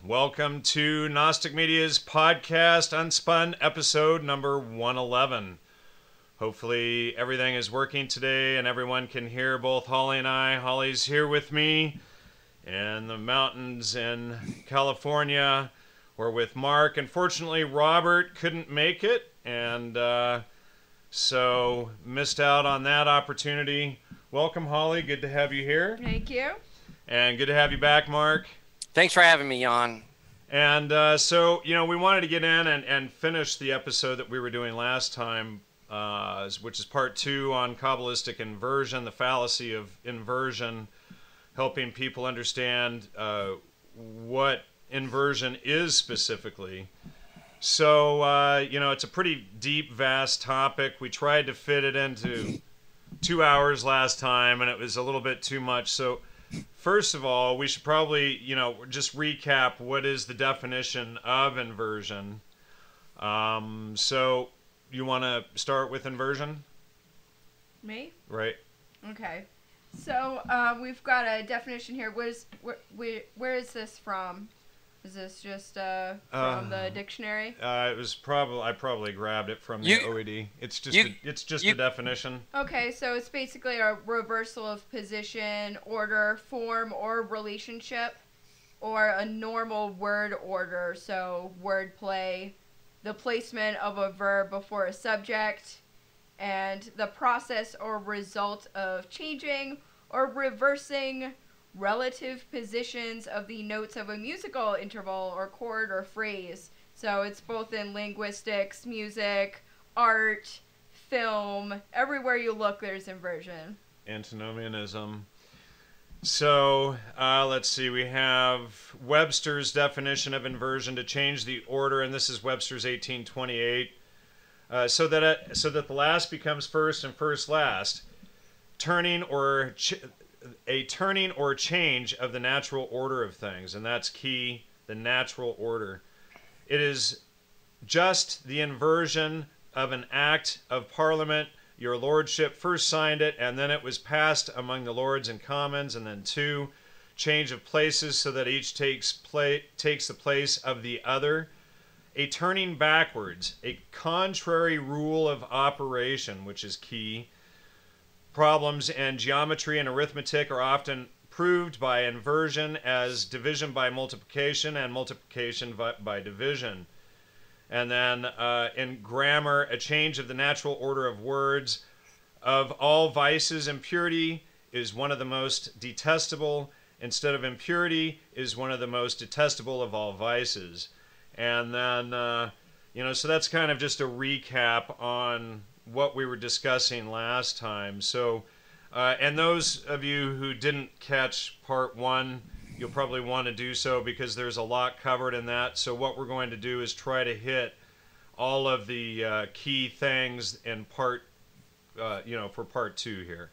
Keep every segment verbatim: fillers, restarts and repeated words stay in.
Welcome to Gnostic Media's podcast, Unspun, episode number one eleven. Hopefully everything is working today and everyone can hear both Holly and I. Holly's here with me in the mountains in California. We're with Mark. Unfortunately, Robert couldn't make it, and uh, so missed out on that opportunity. Welcome, Holly. Good to have you here. Thank you. And good to have you back, Mark. Thanks for having me on. And uh, so, you know, we wanted to get in and, and finish the episode that we were doing last time, uh, which is part two on Kabbalistic inversion, the fallacy of inversion, helping people understand uh, what inversion is specifically. So, uh, you know, it's a pretty deep, vast topic. We tried to fit it into two hours last time, and it was a little bit too much. So, first of all, we should probably, you know, just recap what is the definition of inversion. Um, so, you want to start with inversion? Me? Right. Okay. So, uh, we've got a definition here. What is, where, where, where is this from? Is this just uh, from Uh, the dictionary? Uh, it was probably I probably grabbed it from the You- O E D. It's just you- a, it's just you- a definition. Okay, so it's basically a reversal of position, order, form, or relationship, or a normal word order. So, wordplay, the placement of a verb before a subject, and the process or result of changing or reversing relative positions of the notes of a musical interval or chord or phrase. So it's both in linguistics, music, art, film. Everywhere you look, there's inversion. Antinomianism. So, uh, let's see, we have Webster's definition of inversion: to change the order, and this is Webster's eighteen twenty-eight, uh, so that it, so that the last becomes first and first last, turning or ch- a turning or change of the natural order of things, and that's key, the natural order. It is just the inversion of an act of Parliament. Your lordship first signed it, and then it was passed among the lords and commons, and then two, change of places so that each takes pla- takes the place of the other. A turning backwards, a contrary rule of operation, which is key. Problems in geometry and arithmetic are often proved by inversion as division by multiplication and multiplication by, by division. And then uh, in grammar, a change of the natural order of words. Of all vices, impurity is one of the most detestable. Instead of impurity is one of the most detestable of all vices. And then, uh, you know, so that's kind of just a recap on what we were discussing last time. So, uh, and those of you who didn't catch part one, you'll probably want to do so because there's a lot covered in that. So what we're going to do is try to hit all of the uh, key things in part, uh, you know, for part two here.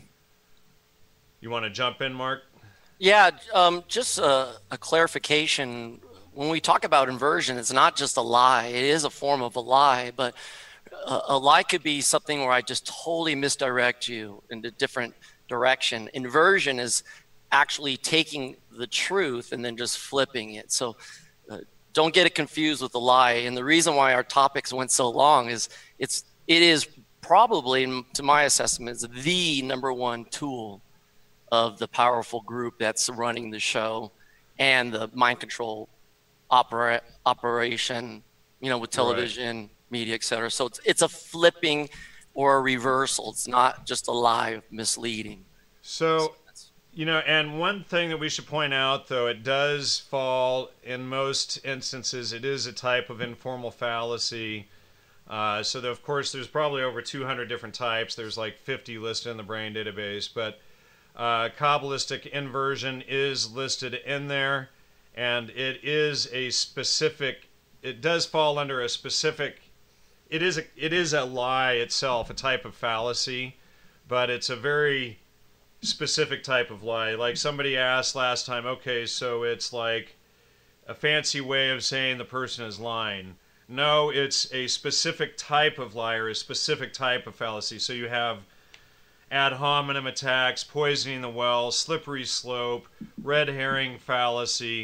You want to jump in, Mark? Yeah, um, just a, a clarification. When we talk about inversion, it's not just a lie. It is a form of a lie, but a, a lie could be something where I just totally misdirect you in a different direction. Inversion is actually taking the truth and then just flipping it. So uh, don't get it confused with the lie. And the reason why our topics went so long is it's it is probably, to my assessment, is the number one tool of the powerful group that's running the show and the mind control opera, operation, you know, with television, right, media, et cetera. So it's, it's a flipping or a reversal. It's not just a lie of misleading. So, you know, and one thing that we should point out, though, it does fall, in most instances, it is a type of informal fallacy. Uh, so, that, of course, there's probably over two hundred different types. There's like fifty listed in the Brain database. But uh, Kabbalistic inversion is listed in there. And it is a specific, it does fall under a specific, it is a, it is a lie itself, a type of fallacy. But it's a very specific type of lie. Like somebody asked last time, okay, so it's like a fancy way of saying the person is lying. No, it's a specific type of lie or a specific type of fallacy. So you have ad hominem attacks, poisoning the well, slippery slope, red herring fallacy,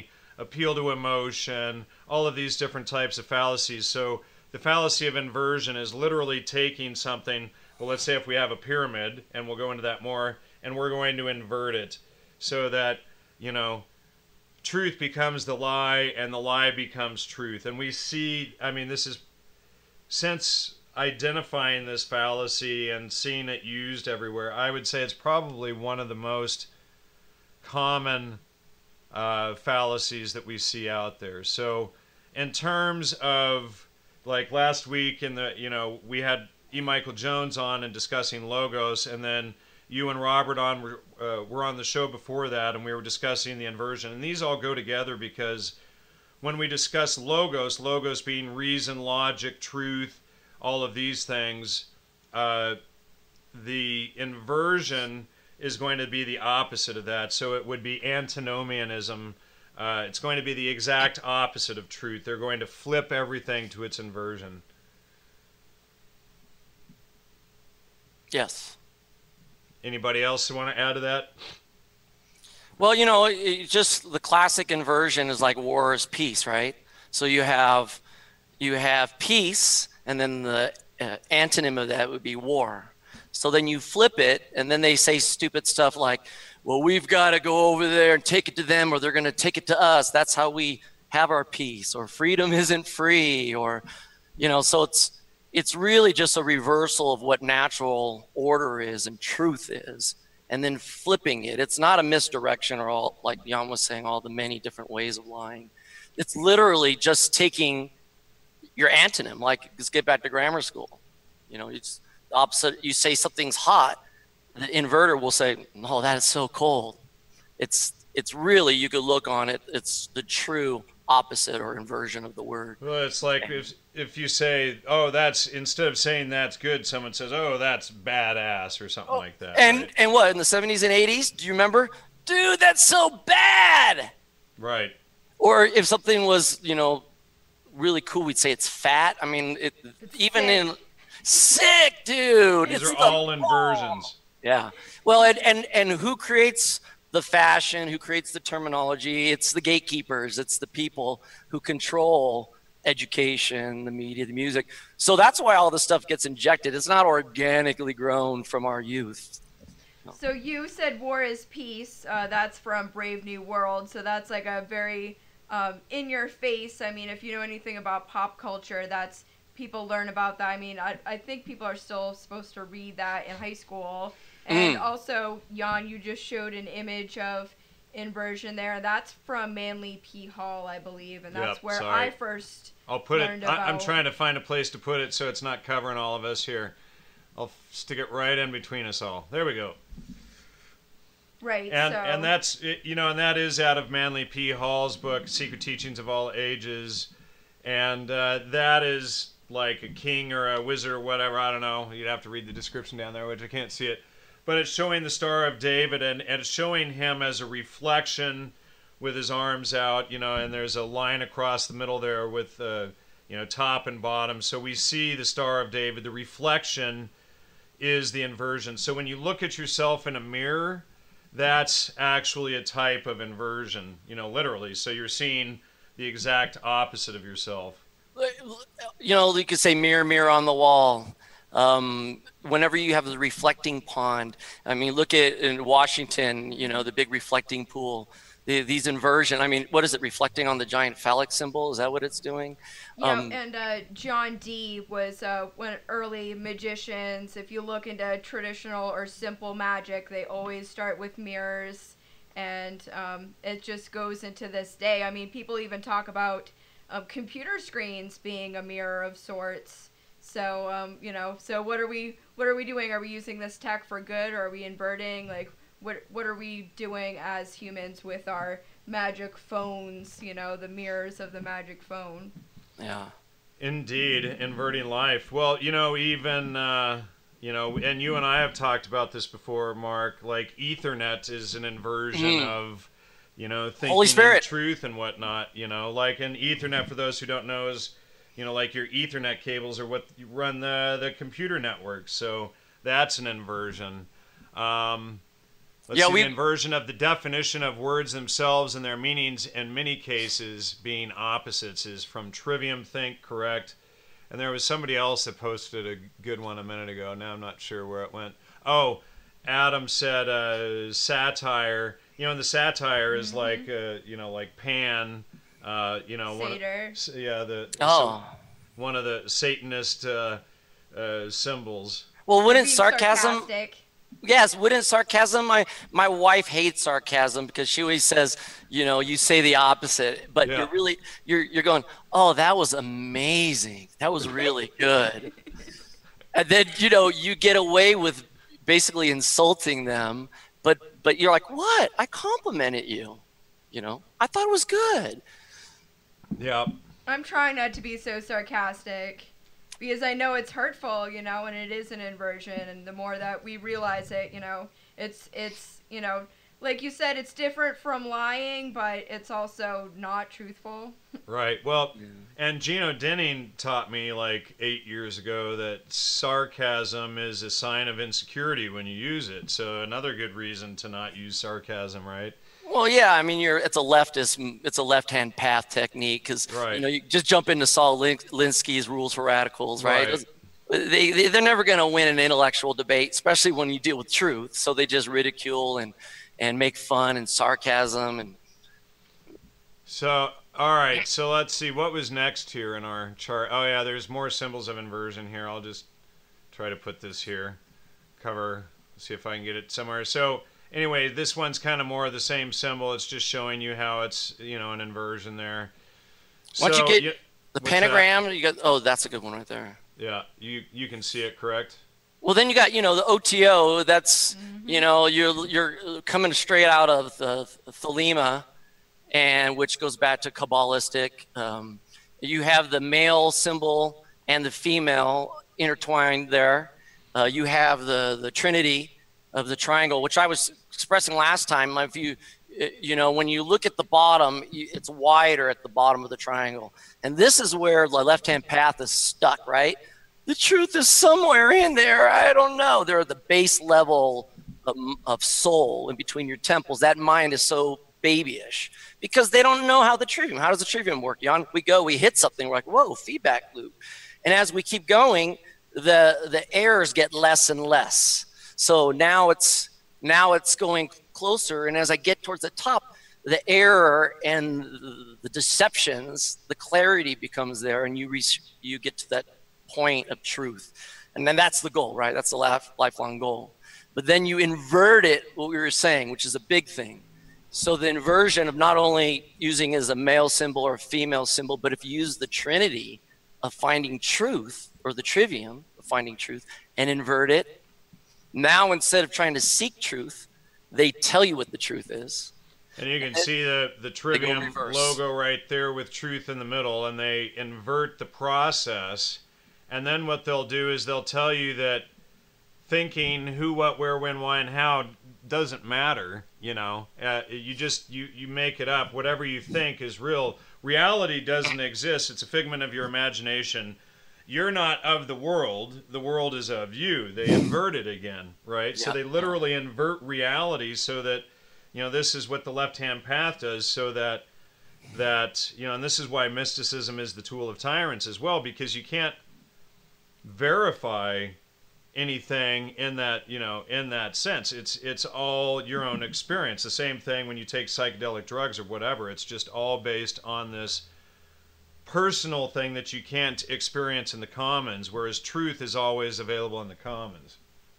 appeal to emotion, all of these different types of fallacies. So the fallacy of inversion is literally taking something, well, let's say if we have a pyramid, and we'll go into that more, and we're going to invert it so that, you know, truth becomes the lie and the lie becomes truth. And we see, I mean, this is, since identifying this fallacy and seeing it used everywhere, I would say it's probably one of the most common uh, fallacies that we see out there. So in terms of, like last week in the, you know, we had E. Michael Jones on and discussing logos, and then you and Robert on were, uh, were on the show before that, and we were discussing the inversion. And these all go together because when we discuss logos, logos being reason, logic, truth, all of these things, uh, the inversion is going to be the opposite of that. So it would be antinomianism. Uh, it's going to be the exact opposite of truth. They're going to flip everything to its inversion. Yes. Anybody else want to add to that? Well, you know, it, just the classic inversion is like war is peace, right? So you have you have peace, and then the uh, antonym of that would be war. So then you flip it, and then they say stupid stuff like, well, we've got to go over there and take it to them, or they're going to take it to us. That's how we have our peace, or freedom isn't free, or, you know, so it's it's really just a reversal of what natural order is and truth is, and then flipping it. It's not a misdirection or all, like Jan was saying, all the many different ways of lying. It's literally just taking your antonym, like, let's get back to grammar school. You know, it's the opposite. You say something's hot, the inverter will say, no, that is so cold. It's it's really, you could look on it, it's the true opposite or inversion of the word. Well, it's like if if you say, oh, that's, instead of saying that's good, someone says, oh, that's badass or something oh, like that. And right? and what, in the seventies and eighties, do you remember? Dude, that's so bad. Right. Or if something was, you know, really cool, we'd say it's fat. I mean, it, even sick. in sick, dude. These it's are the, all inversions. Yeah. Well, and, and and who creates the fashion, who creates the terminology? It's the gatekeepers. It's the people who control education, the media, the music. So that's why all this stuff gets injected. It's not organically grown from our youth. No. So you said war is peace. Uh, that's from Brave New World. So that's like a very um, in your face. I mean, if you know anything about pop culture, that's people learn about that. I mean, I, I think people are still supposed to read that in high school. And mm. also, Jan, you just showed an image of inversion there. That's from Manly P. Hall, I believe, and that's yep, where sorry. I first I'll put learned it. about... I, I'm trying to find a place to put it so it's not covering all of us here. I'll stick it right in between us all. There we go. Right. And so. and that's you know, and that is out of Manly P. Hall's book, Secret Teachings of All Ages, and uh, that is like a king or a wizard or whatever. I don't know. You'd have to read the description down there, which I can't see it. But it's showing the Star of David, and, and it's showing him as a reflection with his arms out, you know, and there's a line across the middle there with, uh, you know, top and bottom. So we see the Star of David. The reflection is the inversion. So when you look at yourself in a mirror, that's actually a type of inversion, you know, literally. So you're seeing the exact opposite of yourself. You know, you could say mirror, mirror on the wall. Um, whenever you have the reflecting pond, I mean, look at in Washington, you know, the big reflecting pool, the, these inversion, I mean, what is it, reflecting on the giant phallic symbol? Is that what it's doing? Yeah, um, and uh, John Dee was uh, one early magicians. If you look into traditional or simple magic, they always start with mirrors, and um, it just goes into this day. I mean, people even talk about um, computer screens being a mirror of sorts. So, um, you know, so what are we, what are we doing? Are we using this tech for good, or are we inverting? Like, what, what are we doing as humans with our magic phones, you know, the mirrors of the magic phone? Yeah. Indeed, inverting life. Well, you know, even, uh, you know, and you and I have talked about this before, Mark, like Ethernet is an inversion mm. of, you know, thinking Holy Spirit. in truth and whatnot, you know, like an Ethernet, for those who don't know, is, you know, like your Ethernet cables are what you run the, the computer network. So that's an inversion. Um, Let's Yeah, see, we- the inversion of the definition of words themselves and their meanings in many cases being opposites is from Trivium Think, correct? And there was somebody else that posted a good one a minute ago. Now I'm not sure where it went. Oh, Adam said uh, satire. You know, and the satire is Mhm. like, uh, you know, like Pan. Uh, you know, one of, Satyr. s- yeah, the Oh. so one of the Satanist uh, uh, symbols. Well, wouldn't Being sarcasm? sarcastic. Yes, wouldn't sarcasm? My my wife hates sarcasm because she always says, you know, you say the opposite, but Yeah. you're really you're you're going, oh, that was amazing. That was really good. And then you know you get away with basically insulting them, but but you're like, what? I complimented you. You know, I thought it was good. Yeah. I'm trying not to be so sarcastic because I know it's hurtful, you know, and it is an inversion. And the more that we realize it, you know, it's, it's, you know, like you said, it's different from lying, but it's also not truthful. Right. Well, and Gino Denning taught me like eight years ago that sarcasm is a sign of insecurity when you use it. So another good reason to not use sarcasm, right? Well, yeah, I mean, you're it's a leftist, it's a left-hand path technique because Right. you know you just jump into Saul Lin- Linsky's rules for radicals, right? Right. They, they they're never going to win an intellectual debate, especially when you deal with truth. So they just ridicule and and make fun and sarcasm and So, all right. So let's see what was next here in our chart. Oh yeah, there's more symbols of inversion here. I'll just try to put this here. Cover. See if I can get it somewhere. So anyway, this one's kind of more of the same symbol. It's just showing you how it's, you know, an inversion there. Once you So, get you- the what's pentagram, you got oh, that's a good one right there. that? Yeah, you you can see it, correct? Well, then you got, you know, the O T O. That's, you know, you're you're coming straight out of the Thelema, and which goes back to Kabbalistic. Um, you have the male symbol and the female intertwined there. Uh, you have the the Trinity of the triangle, which I was expressing last time. If you, you know, when you look at the bottom, you, it's wider at the bottom of the triangle, and this is where the left-hand path is stuck, right? The truth is somewhere in there. I don't know. They're at the base level of, of soul in between your temples. That mind is so babyish because they don't know how the trivium, how does the trivium work? On we go, we hit something, we're like, whoa, feedback loop. And as we keep going, the the errors get less and less. So now it's now it's going closer. And as I get towards the top, the error and the, the deceptions, the clarity becomes there, and you reach, you get to that point of truth. And then that's the goal, right? That's the life, lifelong goal. But then you invert it, what we were saying, which is a big thing. So the inversion of not only using it as a male symbol or a female symbol, but if you use the Trinity of finding truth, or the trivium of finding truth, and invert it, now instead of trying to seek truth, they tell you what the truth is. And you can see the, the Trivium reverse. logo right there with truth in the middle, and they invert the process. And then what they'll do is they'll tell you that thinking who, what, where, when, why, and how doesn't matter. You know, uh, you just you, you make it up. Whatever you think is real. Reality doesn't exist. It's a figment of your imagination. You're not of the world. The world is of you. They invert it again, right? So Yeah. they literally invert reality so that, you know, this is what the left-hand path does, so that that you know, and this is why mysticism is the tool of tyrants as well, because you can't verify anything in that, you know, in that sense. It's it's all your own experience. The same thing when you take psychedelic drugs or whatever. It's just all based on this personal thing that you can't experience in the commons, whereas truth is always available in the commons.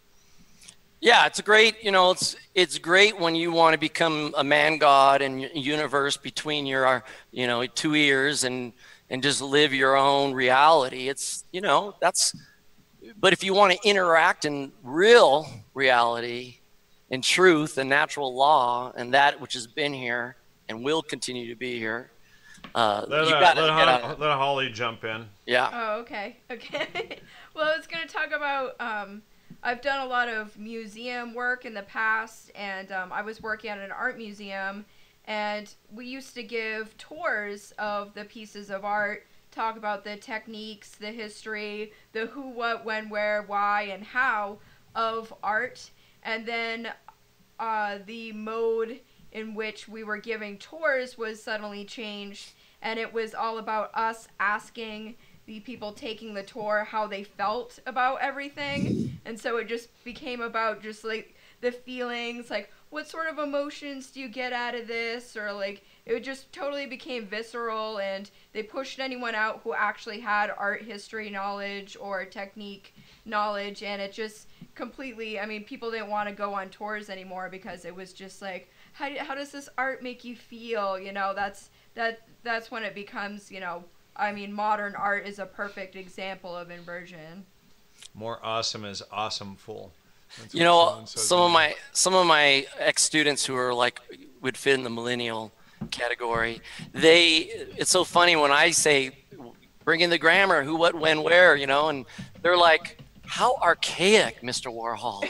Yeah, it's a great, you know, it's it's great when you want to become a man god and universe between your, you know, two ears and and just live your own reality. It's, you know, that's, but if you want to interact in real reality, in truth and natural law and that which has been here and will continue to be here, uh, Let, you uh, got to let, get Ho- out. let Holly jump in. Yeah. Oh, okay. Okay. Well, I was going to talk about, um, I've done a lot of museum work in the past, and um, I was working at an art museum, and we used to give tours of the pieces of art, talk about the techniques, the history, the who, what, when, where, why, and how of art. And then uh, the mode in which we were giving tours was suddenly changed, and it was all about us asking the people taking the tour how they felt about everything. And so it just became about just like the feelings, like what sort of emotions do you get out of this, or like it just totally became visceral, and they pushed anyone out who actually had art history knowledge or technique knowledge, and it just completely, I mean, people didn't want to go on tours anymore because it was just like, how do, how does this art make you feel? You know, that's that that's when it becomes, you know, I mean, modern art is a perfect example of inversion. More awesome is awesomeful. That's You know, some of my some of my ex-students who are like would fit in the millennial category. They, it's so funny when I say, bring in the grammar, who, what, when, where, you know, and they're like, how archaic, Mister Warhol.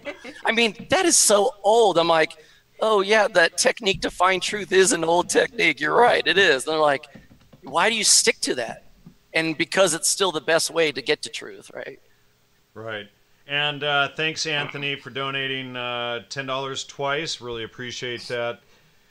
I mean, that is so old. I'm like, oh yeah, that technique to find truth is an old technique. You're right, it is. And they're like, why do you stick to that? And because it's still the best way to get to truth, right? Right. And uh, thanks, Anthony, for donating uh, ten dollars twice. Really appreciate that.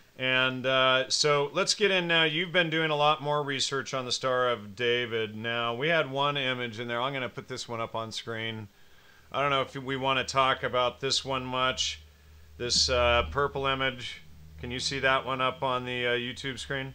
And uh, so let's get in now. You've been doing a lot more research on the Star of David. Now, we had one image in there. I'm going to put this one up on screen. I don't know if we want to talk about this one much. This uh, purple image. Can you see that one up on the uh, YouTube screen?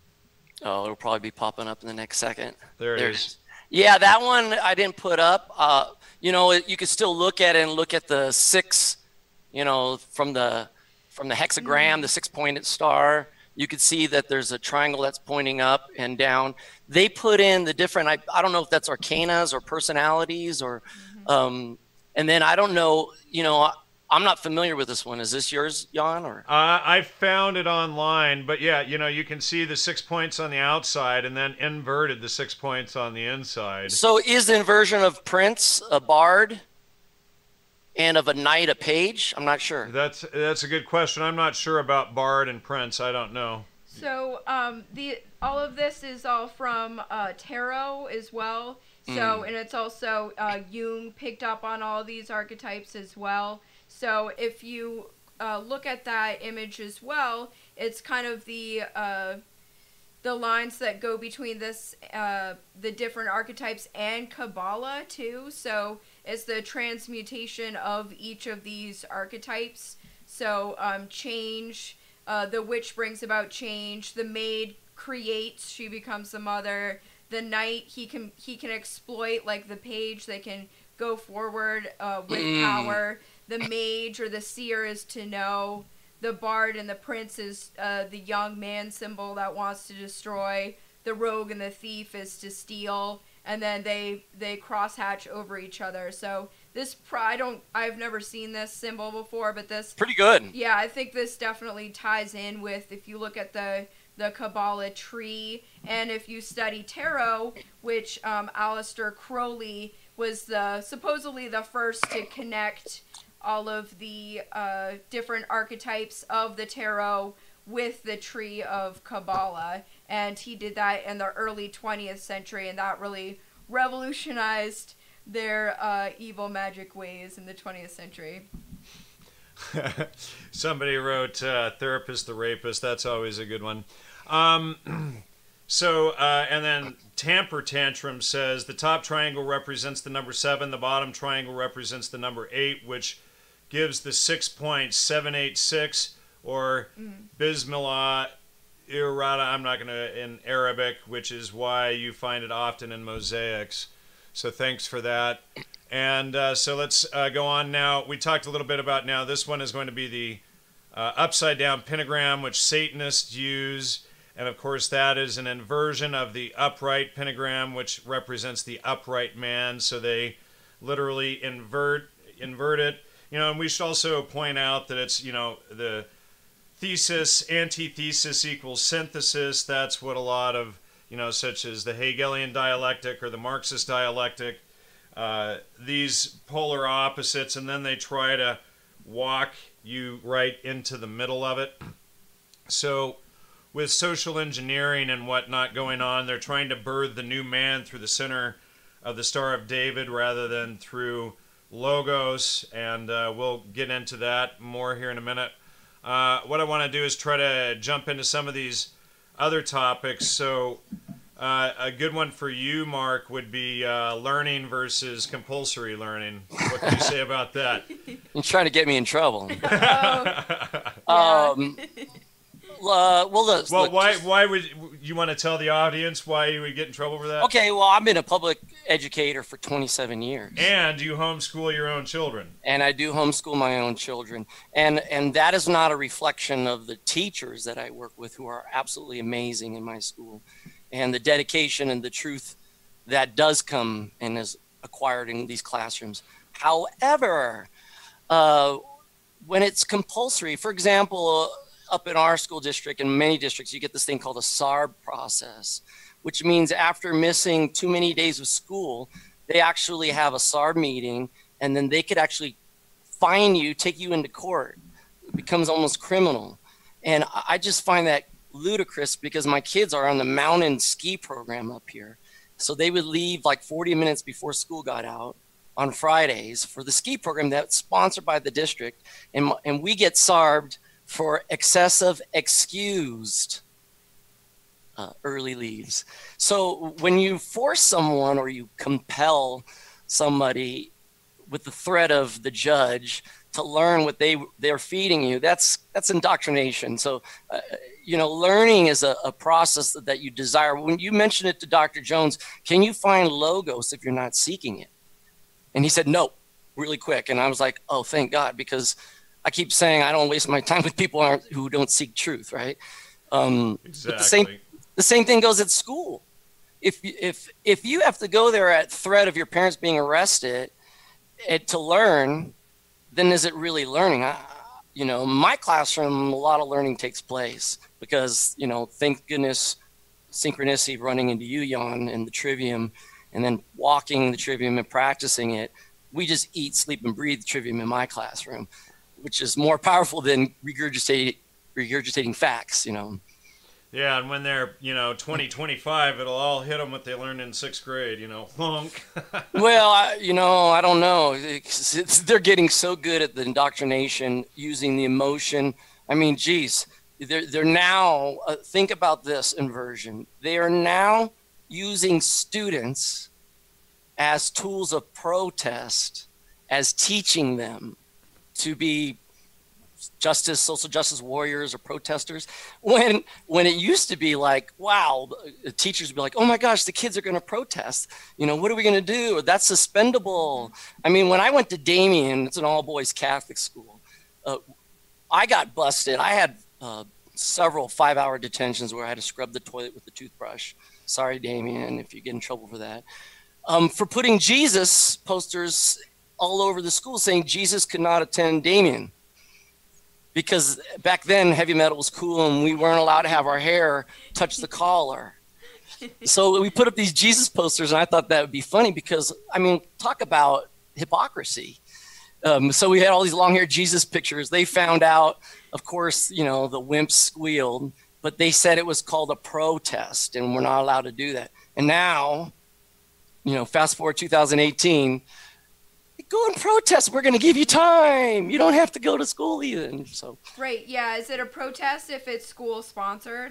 Oh, it'll probably be popping up in the next second. There it there is. It is. Yeah, that one I didn't put up. Uh, you know, it, you could still look at it and look at the six, you know, from the from the hexagram, the six-pointed star. You could see that there's a triangle that's pointing up and down. They put in the different, I, I don't know if that's arcanas or personalities or, mm-hmm. um, and then I don't know, you know, I'm not familiar with this one. Is this yours, Jan? Or? Uh, I found it online, but yeah, you know, you can see the six points on the outside and then inverted the six points on the inside. So is the inversion of Prince a bard and of a knight a page? I'm not sure. That's that's a good question. I'm not sure about bard and prince. I don't know. So um, the all of this is all from uh, tarot as well. So mm. and it's also uh, Jung picked up on all these archetypes as well. So if you uh, look at that image as well, it's kind of the uh, the lines that go between this uh, the different archetypes and Kabbalah too. So it's the transmutation of each of these archetypes. So um, change, uh, the witch brings about change. The maid creates; she becomes the mother. The knight, he can he can exploit, like the page. They can go forward uh, with mm. power. The mage or the seer is to know. The bard and the prince is uh, the young man symbol that wants to destroy. The rogue and the thief is to steal. And then they they crosshatch over each other. So this, I don't, I've never seen this symbol before, but this pretty good. Yeah, I think this definitely ties in with, if you look at the the Kabbalah tree, and if you study tarot, which um, Aleister Crowley was the supposedly the first to connect all of the uh, different archetypes of the tarot with the tree of Kabbalah. And he did that in the early twentieth century, and that really revolutionized their uh, evil magic ways in the twentieth century. Somebody wrote uh, Therapist the Rapist. That's always a good one. Um, so, uh, and then Tamper Tantrum says, the top triangle represents the number seven, the bottom triangle represents the number eight, which gives the six point seven eight six, or mm. Bismillah Irada, I'm not going to, in Arabic, which is why you find it often in mosaics. So thanks for that. And uh, so let's uh, go on now. We talked a little bit about now, this one is going to be the uh, upside down pentagram, which Satanists use. And of course, that is an inversion of the upright pentagram, which represents the upright man. So they literally invert invert it. You know, and we should also point out that it's, you know, the thesis, antithesis equals synthesis. That's what a lot of, you know, such as the Hegelian dialectic or the Marxist dialectic, uh, these polar opposites, and then they try to walk you right into the middle of it. So with social engineering and whatnot going on, they're trying to birth the new man through the center of the Star of David rather than through logos, and uh, we'll get into that more here in a minute. Uh, what I want to do is try to jump into some of these other topics. So uh, a good one for you, Mark, would be uh, learning versus compulsory learning. What can you say about that? You're trying to get me in trouble. Oh, um, uh, well, look, Well, look, why just- why would you want to tell the audience why you would get in trouble for that? Okay, well, I've been a public educator for twenty-seven years. And you homeschool your own children. And I do homeschool my own children. And and that is not a reflection of the teachers that I work with, who are absolutely amazing in my school, and the dedication and the truth that does come and is acquired in these classrooms. However, uh, when it's compulsory, for example, up in our school district and many districts, you get this thing called a S A R B process, which means after missing too many days of school, they actually have a S A R B meeting, and then they could actually fine you, take you into court. It becomes almost criminal. And I I just find that ludicrous, because my kids are on the mountain ski program up here. So they would leave like forty minutes before school got out on Fridays for the ski program that's sponsored by the district. And, and we get S A R B'd for excessive excused uh, early leaves. So when you force someone or you compel somebody with the threat of the judge to learn what they they're feeding you, that's that's indoctrination. So uh, you know, learning is a, a process that, that you desire. When you mentioned it to Doctor Jones, can you find logos if you're not seeking it? And he said no, really quick. And I was like, oh, thank God, because I keep saying I don't waste my time with people who, aren't, who don't seek truth, right? Um, Exactly. But the same the same thing goes at school. If if if you have to go there at threat of your parents being arrested and to learn, then is it really learning? I, you know, my classroom, a lot of learning takes place because, you know, thank goodness, synchronicity running into Yuyon and the trivium, and then walking the trivium and practicing it. We just eat, sleep, and breathe trivium in my classroom, which is more powerful than regurgitating regurgitating facts, you know. Yeah, and when they're, you know, twenty, twenty-five, it'll all hit them what they learned in sixth grade, you know, honk. Well, I, you know, I don't know. It's, it's, they're getting so good at the indoctrination, using the emotion. I mean, geez, they're, they're now, uh, think about this inversion. They are now using students as tools of protest, as teaching them to be justice, social justice warriors or protesters, when when it used to be like, wow, the teachers would be like, oh my gosh, the kids are going to protest. You know, what are we going to do? That's suspendable. I mean, when I went to Damien, it's an all-boys Catholic school, uh, I got busted. I had uh, several five-hour detentions where I had to scrub the toilet with a toothbrush. Sorry, Damien, if you get in trouble for that. Um, for putting Jesus posters all over the school saying Jesus could not attend Damien. Because back then, heavy metal was cool and we weren't allowed to have our hair touch the collar. So we put up these Jesus posters, and I thought that would be funny because, I mean, talk about hypocrisy. Um, so we had all these long-haired Jesus pictures. They found out, of course, you know, the wimps squealed, but they said it was called a protest, and we're not allowed to do that. And now, you know, fast forward two thousand eighteen, go and protest. We're going to give you time. You don't have to go to school even. So right, yeah. Is it a protest if it's school sponsored?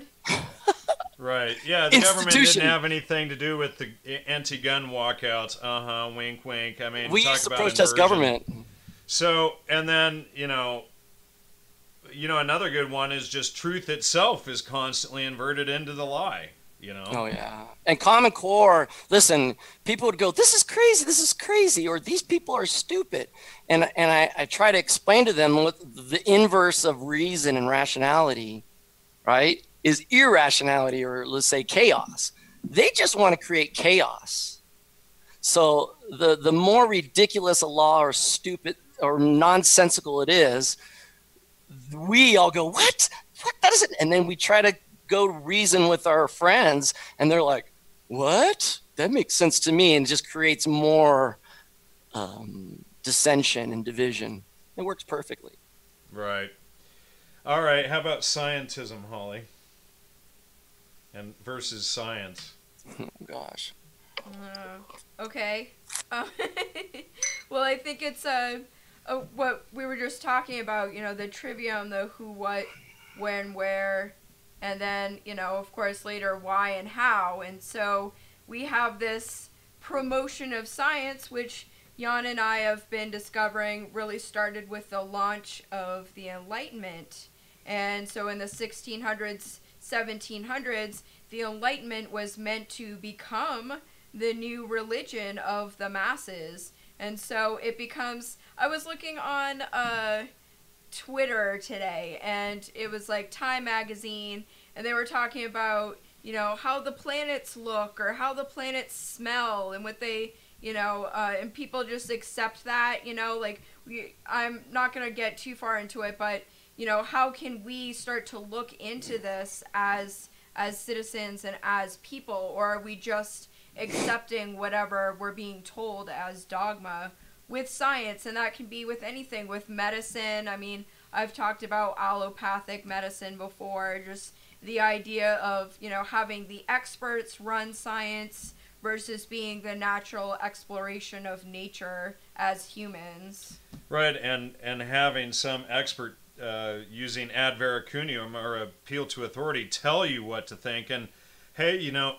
Right. Yeah, the government Institution. didn't have anything to do with the anti-gun walkouts. Uh-huh, wink, wink. I mean, we talk used to about protest inversion. government. So, and then, you know, you know, another good one is just truth itself is constantly inverted into the lie, you know? Oh, yeah. And Common Core, listen, people would go, this is crazy, this is crazy, or these people are stupid. And, and I, I try to explain to them what the inverse of reason and rationality, right, is irrationality, or let's say chaos. They just want to create chaos. So the, the more ridiculous a law or stupid or nonsensical it is, we all go, what? What? That isn't. And then we try to go reason with our friends, and they're like, what? That makes sense to me, and just creates more um, dissension and division. It works perfectly. Right. All right. How about scientism, Holly? And versus science. Oh, gosh. Uh, okay. Um, well, I think it's uh, uh, what we were just talking about, you know, the trivium, the who, what, when, where, and then, you know, of course, later why and how. And so we have this promotion of science, which Jan and I have been discovering really started with the launch of the Enlightenment. And so in the sixteen hundreds, seventeen hundreds, the Enlightenment was meant to become the new religion of the masses. And so it becomes, I was looking on uh, Twitter today, and it was like Time magazine, and they were talking about, you know, how the planets look or how the planets smell and what they, you know, uh, and people just accept that, you know, like, we, I'm not going to get too far into it, but, you know, how can we start to look into this as as citizens and as people, or are we just accepting whatever we're being told as dogma with science? And that can be with anything, with medicine. I mean, I've talked about allopathic medicine before, just the idea of, you know, having the experts run science versus being the natural exploration of nature as humans. Right, and, and having some expert uh, using ad veracundium or appeal to authority tell you what to think. And, hey, you know,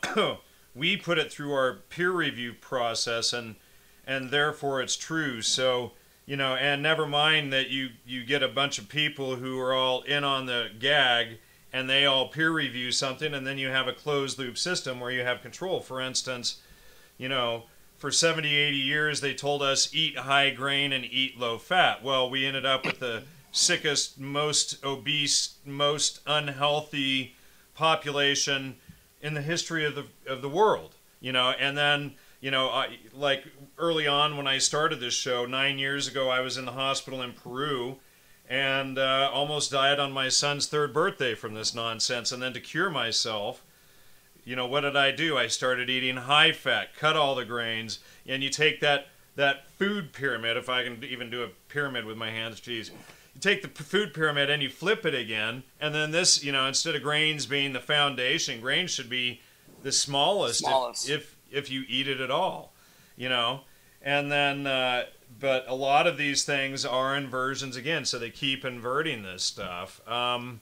we put it through our peer review process, and and therefore it's true. So, you know, and never mind that you, you get a bunch of people who are all in on the gag, and they all peer review something, and then you have a closed loop system where you have control. For instance, you know, for seventy, eighty years they told us eat high grain and eat low fat. Well, we ended up with the sickest, most obese, most unhealthy population in the history of the of the world, you know. And then, you know, I, like early on when I started this show nine years ago, I was in the hospital in Peru, and uh, almost died on my son's third birthday from this nonsense. And then to cure myself, you know, what did I do? I started eating high fat, cut all the grains, and you take that that food pyramid, if I can even do a pyramid with my hands, geez. You take the food pyramid and you flip it again, and then this, you know, instead of grains being the foundation, grains should be the smallest, Smallest. If, if if you eat it at all, you know. And then, uh, but a lot of these things are inversions again, so they keep inverting this stuff. Um,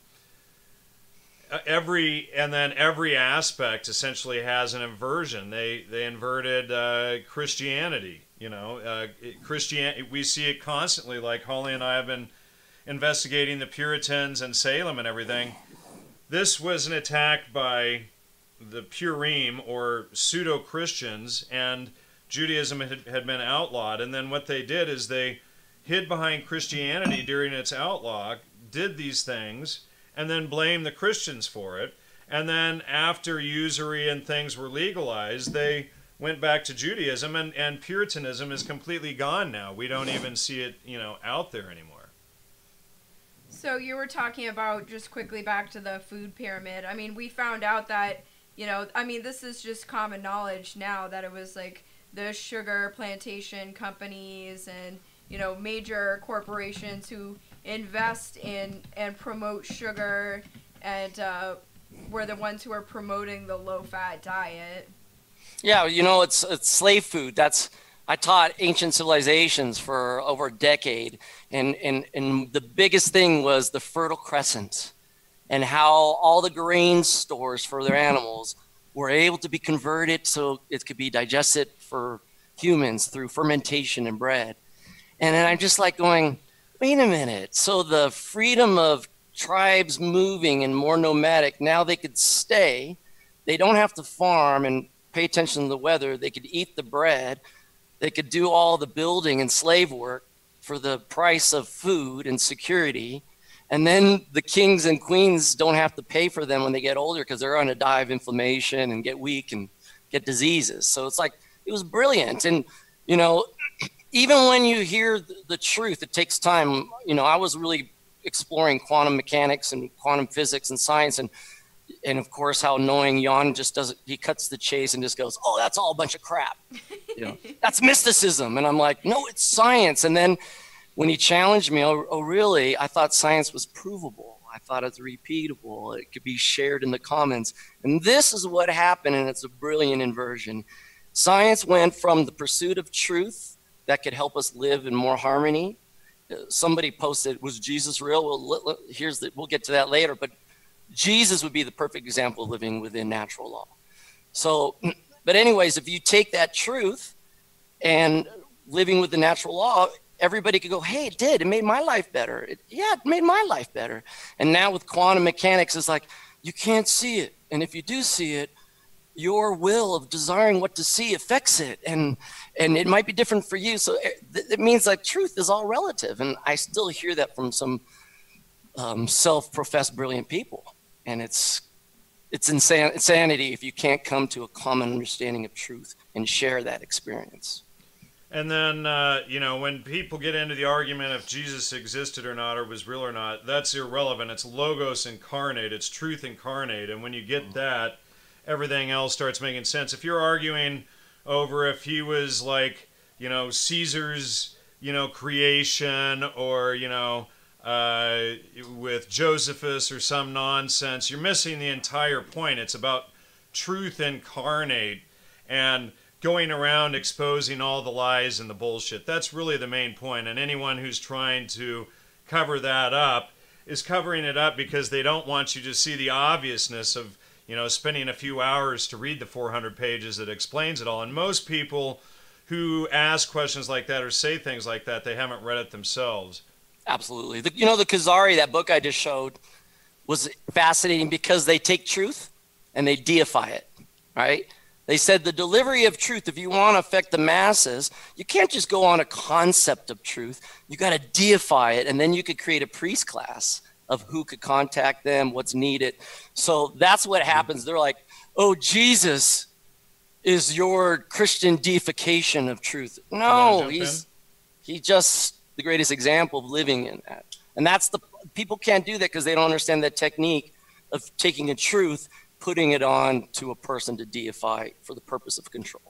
every and then every aspect essentially has an inversion. They they inverted uh, Christianity, you know. Uh, Christian, we see it constantly. Like Holly and I have been investigating the Puritans and Salem and everything. This was an attack by the Purim or pseudo-Christians, and Judaism had, had been outlawed. And then what they did is they hid behind Christianity during its outlaw, did these things, and then blamed the Christians for it. And then after usury and things were legalized, they went back to Judaism, and, and Puritanism is completely gone now. We don't even see it, you know, out there anymore. So you were talking about, just quickly back to the food pyramid. I mean, we found out that, you know, I mean, this is just common knowledge now, that it was like the sugar plantation companies and, you know, major corporations who invest in and promote sugar, and uh, were the ones who are promoting the low-fat diet. Yeah, you know, it's it's slave food. That's I taught ancient civilizations for over a decade, and, and, and the biggest thing was the Fertile Crescent, and how all the grain stores for their animals were able to be converted so it could be digested for humans through fermentation and bread. And then I'm just like going, wait a minute. So the freedom of tribes moving and more nomadic, now they could stay. They don't have to farm and pay attention to the weather. They could eat the bread. They could do all the building and slave work for the price of food and security. And then the kings and queens don't have to pay for them when they get older, because they're going to die of inflammation and get weak and get diseases. So it's like, it was brilliant. And, you know, even when you hear the, the truth, it takes time. You know, I was really exploring quantum mechanics and quantum physics and science, and and of course how annoying Jan just does it. He cuts the chase and just goes, oh, that's all a bunch of crap. You know, that's mysticism. And I'm like, no, it's science. And then when he challenged me, oh, oh really? I thought science was provable. I thought it's repeatable. It could be shared in the commons. And this is what happened, and it's a brilliant inversion. Science went from the pursuit of truth that could help us live in more harmony. Uh, somebody posted, was Jesus real? Well, here's the, we'll get to that later, but Jesus would be the perfect example of living within natural law. So, but anyways, if you take that truth and living with the natural law, everybody could go, hey, it did. It made my life better. It, yeah, it made my life better. And now with quantum mechanics, it's like, you can't see it. And if you do see it, your will of desiring what to see affects it. And and it might be different for you. So it, it means like truth is all relative. And I still hear that from some um, self-professed brilliant people. And it's it's insan- insanity if you can't come to a common understanding of truth and share that experience. And then, uh, you know, when people get into the argument if Jesus existed or not, or was real or not, that's irrelevant. It's logos incarnate. It's truth incarnate. And when you get that, everything else starts making sense. If you're arguing over if he was like, you know, Caesar's, you know, creation, or, you know, uh, with Josephus or some nonsense, you're missing the entire point. It's about truth incarnate and going around exposing all the lies and the bullshit. That's really the main point. And anyone who's trying to cover that up is covering it up because they don't want you to see the obviousness of, you know, spending a few hours to read the four hundred pages that explains it all. And most people who ask questions like that or say things like that, they haven't read it themselves. Absolutely. The, you know, the Kuzari, that book I just showed, was fascinating because they take truth and they deify it, right? They said the delivery of truth, if you want to affect the masses, you can't just go on a concept of truth. You got to deify it, and then you could create a priest class of who could contact them, what's needed. So that's what happens. They're like, oh, Jesus is your Christian deification of truth. No, he's he just the greatest example of living in that. And that's the people can't do that because they don't understand that technique of taking a truth, putting it on to a person to deify for the purpose of control.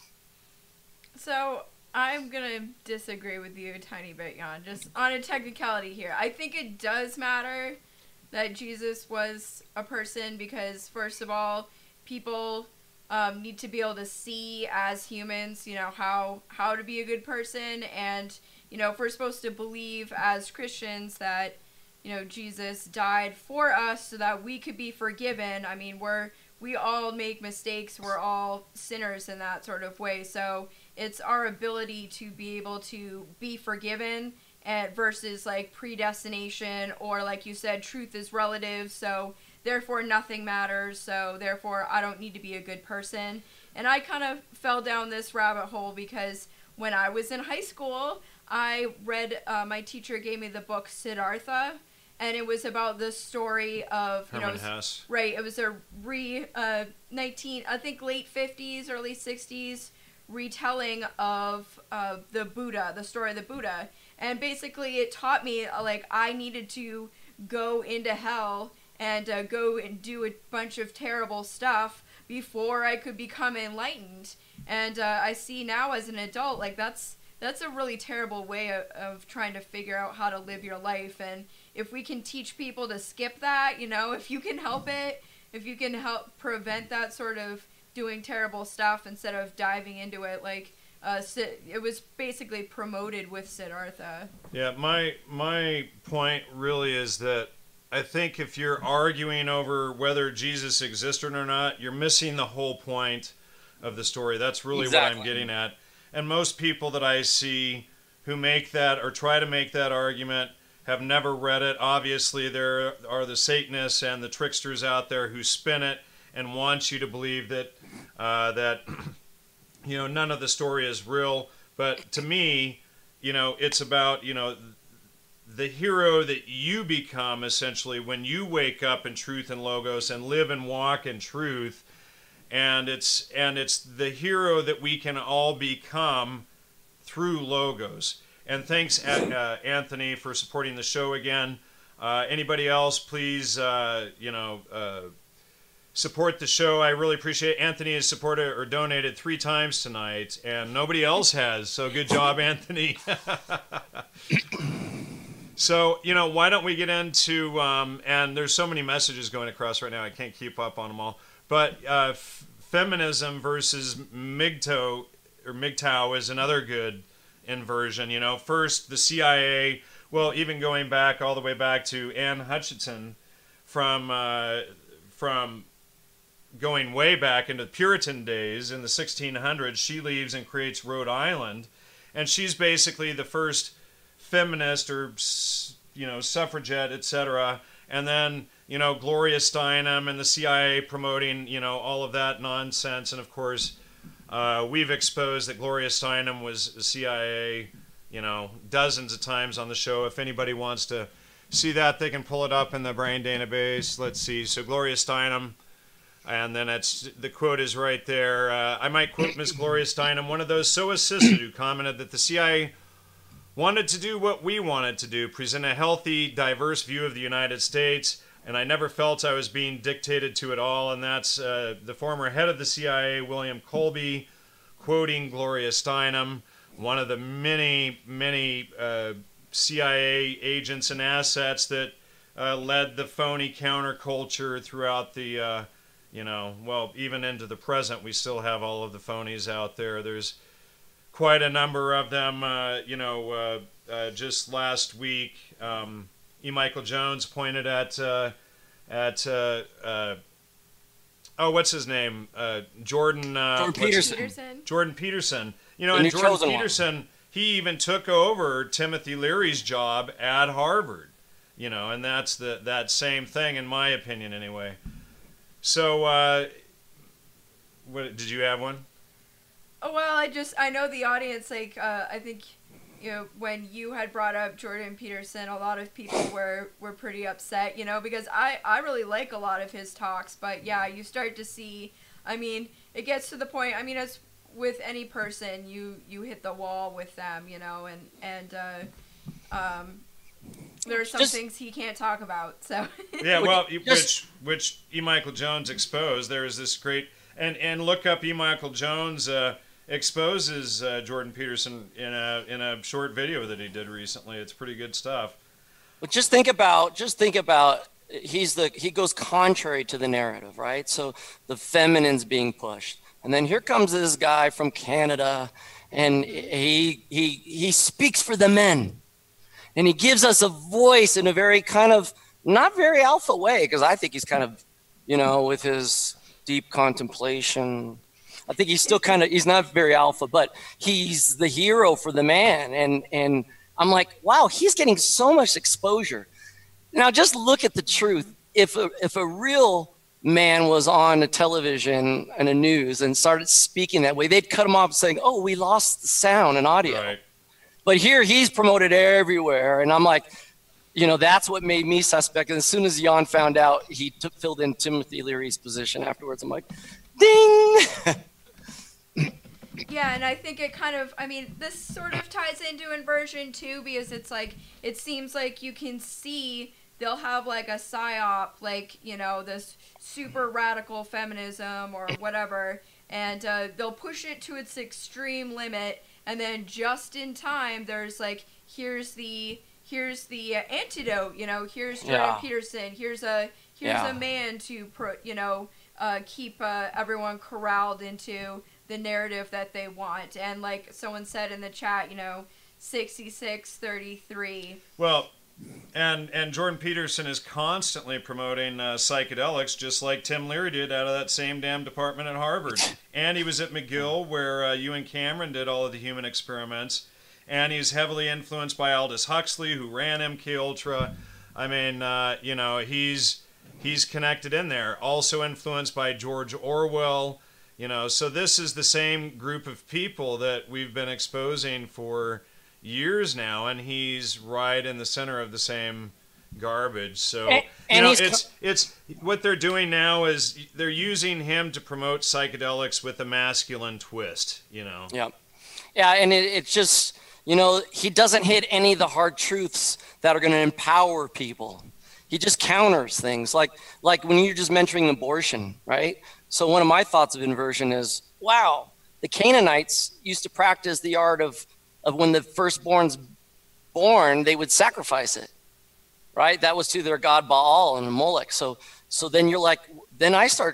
So I'm going to disagree with you a tiny bit, Jan, just on a technicality here. I think it does matter that Jesus was a person because, first of all, people um, need to be able to see as humans, you know, how, how to be a good person. And, you know, if we're supposed to believe as Christians that, you know, Jesus died for us so that we could be forgiven. I mean, we're, we all make mistakes. We're all sinners in that sort of way. So it's our ability to be able to be forgiven and versus like predestination, or like you said, truth is relative. So therefore nothing matters. So therefore I don't need to be a good person. And I kind of fell down this rabbit hole because when I was in high school, I read, uh, my teacher gave me the book Siddhartha. And it was about the story of, you Herman know, Hesse. Right. It was a re uh, nineteen, I think late fifties, early sixties retelling of uh, the Buddha, the story of the Buddha. And basically it taught me uh, like I needed to go into hell and uh, go and do a bunch of terrible stuff before I could become enlightened. And uh, I see now as an adult, like that's that's a really terrible way of, of trying to figure out how to live your life. And if we can teach people to skip that, you know, if you can help it, if you can help prevent that sort of doing terrible stuff instead of diving into it, like uh, it was basically promoted with Siddhartha. Yeah, my my point really is that I think if you're arguing over whether Jesus existed or not, you're missing the whole point of the story. That's really Exactly. what I'm getting at. And most people that I see who make that or try to make that argument have never read it. Obviously, there are the Satanists and the tricksters out there who spin it and want you to believe that uh, that you know none of the story is real. But to me, you know, it's about you know the hero that you become essentially when you wake up in truth and logos and live and walk in truth. And it's and it's the hero that we can all become through logos. And thanks, uh, Anthony, for supporting the show again. Uh, anybody else, please, uh, you know, uh, support the show. I really appreciate it. Anthony has supported or donated three times tonight, and nobody else has. So good job, Anthony. So, you know, why don't we get into, um, and there's so many messages going across right now, I can't keep up on them all. But uh, f- feminism versus M G T O W or M G T O W is another good inversion. You know, first the C I A, well, even going back all the way back to Anne Hutchinson, from uh, from going way back into Puritan days in the sixteen hundreds, she leaves and creates Rhode Island, and she's basically the first feminist or, you know, suffragette, et cetera. And then, you know, Gloria Steinem and the C I A promoting, you know, all of that nonsense. And of course, uh, we've exposed that Gloria Steinem was C I A, you know, dozens of times on the show. If anybody wants to see that, they can pull it up in the Brain database. Let's see. So Gloria Steinem, and then it's, the quote is right there. Uh, I might quote Miss Gloria Steinem, one of those so assisted, who commented that the C I A wanted to do what we wanted to do, present a healthy, diverse view of the United States, and I never felt I was being dictated to at all. And that's uh, the former head of the C I A, William Colby, quoting Gloria Steinem, one of the many, many uh, C I A agents and assets that uh, led the phony counterculture throughout the, uh, you know, well, even into the present, we still have all of the phonies out there. There's quite a number of them. Uh, you know, uh, uh, just last week, um, E. Michael Jones pointed at uh, at uh, uh, oh, what's his name? Uh, Jordan uh, Jordan Peterson. Peterson. Jordan Peterson. You know, The and new Jordan chosen one. Peterson, he even took over Timothy Leary's job at Harvard. You know, and that's the that same thing, in my opinion, anyway. So, uh, what did you have one? Oh, well, I just, I know the audience, like, uh, I think, you know, when you had brought up Jordan Peterson, a lot of people were, were pretty upset, you know, because I, I really like a lot of his talks, but yeah, you start to see, I mean, it gets to the point, I mean, as with any person, you, you hit the wall with them, you know, and, and, uh, um, there are some Just- things he can't talk about, so. Yeah, well, Just- which which E. Michael Jones exposed. There is this great, and and look up E. Michael Jones uh, exposes uh, Jordan Peterson in a in a short video that he did recently. It's pretty good stuff. But just think about, just think about, he's the, he goes contrary to the narrative, right? So the feminine's being pushed. And then here comes this guy from Canada, and he, he, he speaks for the men. And he gives us a voice in a very kind of, not very alpha way, because I think he's kind of, you know, with his deep contemplation, I think he's still kind of, he's not very alpha, but he's the hero for the man. And, and I'm like, wow, he's getting so much exposure. Now just look at the truth. If a, if a real man was on a television and a news and started speaking that way, they'd cut him off saying, oh, we lost the sound and audio. Right. But here he's promoted everywhere. And I'm like, you know, that's what made me suspect. And as soon as Jan found out, he took, filled in Timothy Leary's position afterwards. I'm like, ding! Yeah, and I think it kind of, I mean, this sort of ties into inversion too, because it's like, it seems like you can see they'll have like a psyop, like, you know, this super radical feminism or whatever, and uh, they'll push it to its extreme limit, and then just in time, there's like, here's the, here's the uh, antidote, you know, here's Jordan Yeah. Peterson, here's a, here's Yeah. a man to, pro, you know, uh, keep uh, everyone corralled into the narrative that they want. And like someone said in the chat, you know, sixty-six thirty-three. Well, and and Jordan Peterson is constantly promoting uh, psychedelics, just like Tim Leary did out of that same damn department at Harvard. And he was at McGill, where uh, Ewan Cameron did all of the human experiments. And he's heavily influenced by Aldous Huxley, who ran M K Ultra. I mean, uh, you know, he's he's connected in there. Also influenced by George Orwell. You know, so this is the same group of people that we've been exposing for years now, and he's right in the center of the same garbage. So, And- you and know, he's co- it's it's what they're doing now is they're using him to promote psychedelics with a masculine twist. You know. Yeah. Yeah, and it, it's just, you know, he doesn't hit any of the hard truths that are going to empower people. He just counters things, like like when you're just mentoring abortion, right? So one of my thoughts of inversion is, wow, the Canaanites used to practice the art of, of when the firstborn's born, they would sacrifice it, right? That was to their god Baal and Molech. So so then you're like, then I start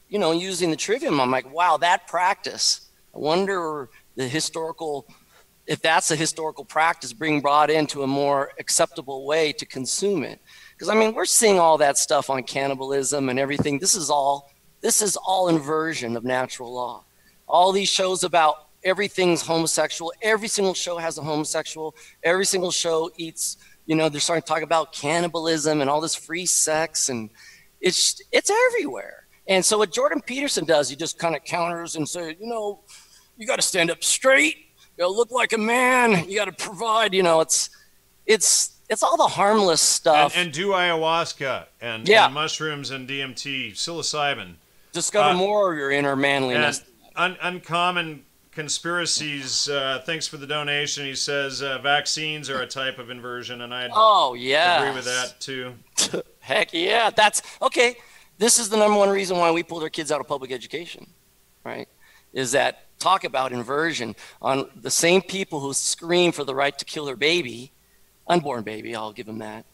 you know, using the trivium, I'm like, wow, that practice. I wonder the historical, if that's a historical practice being brought into a more acceptable way to consume it. Because, I mean, we're seeing all that stuff on cannibalism and everything. This is all, this is all inversion of natural law. All these shows about everything's homosexual. Every single show has a homosexual. Every single show eats, you know, they're starting to talk about cannibalism and all this free sex, and it's it's everywhere. And so what Jordan Peterson does, he just kind of counters and says, you know, you got to stand up straight. You got to look like a man. You got to provide, you know, it's it's it's all the harmless stuff. And, and do ayahuasca and, yeah. and mushrooms and D M T, psilocybin. Discover uh, more of your inner manliness. Un- uncommon conspiracies. Uh, thanks for the donation. He says uh, vaccines are a type of inversion, and I oh yeah agree with that too. Heck yeah, that's okay. This is the number one reason why we pulled our kids out of public education, right? Is that talk about inversion on the same people who scream for the right to kill their baby, unborn baby, I'll give them that,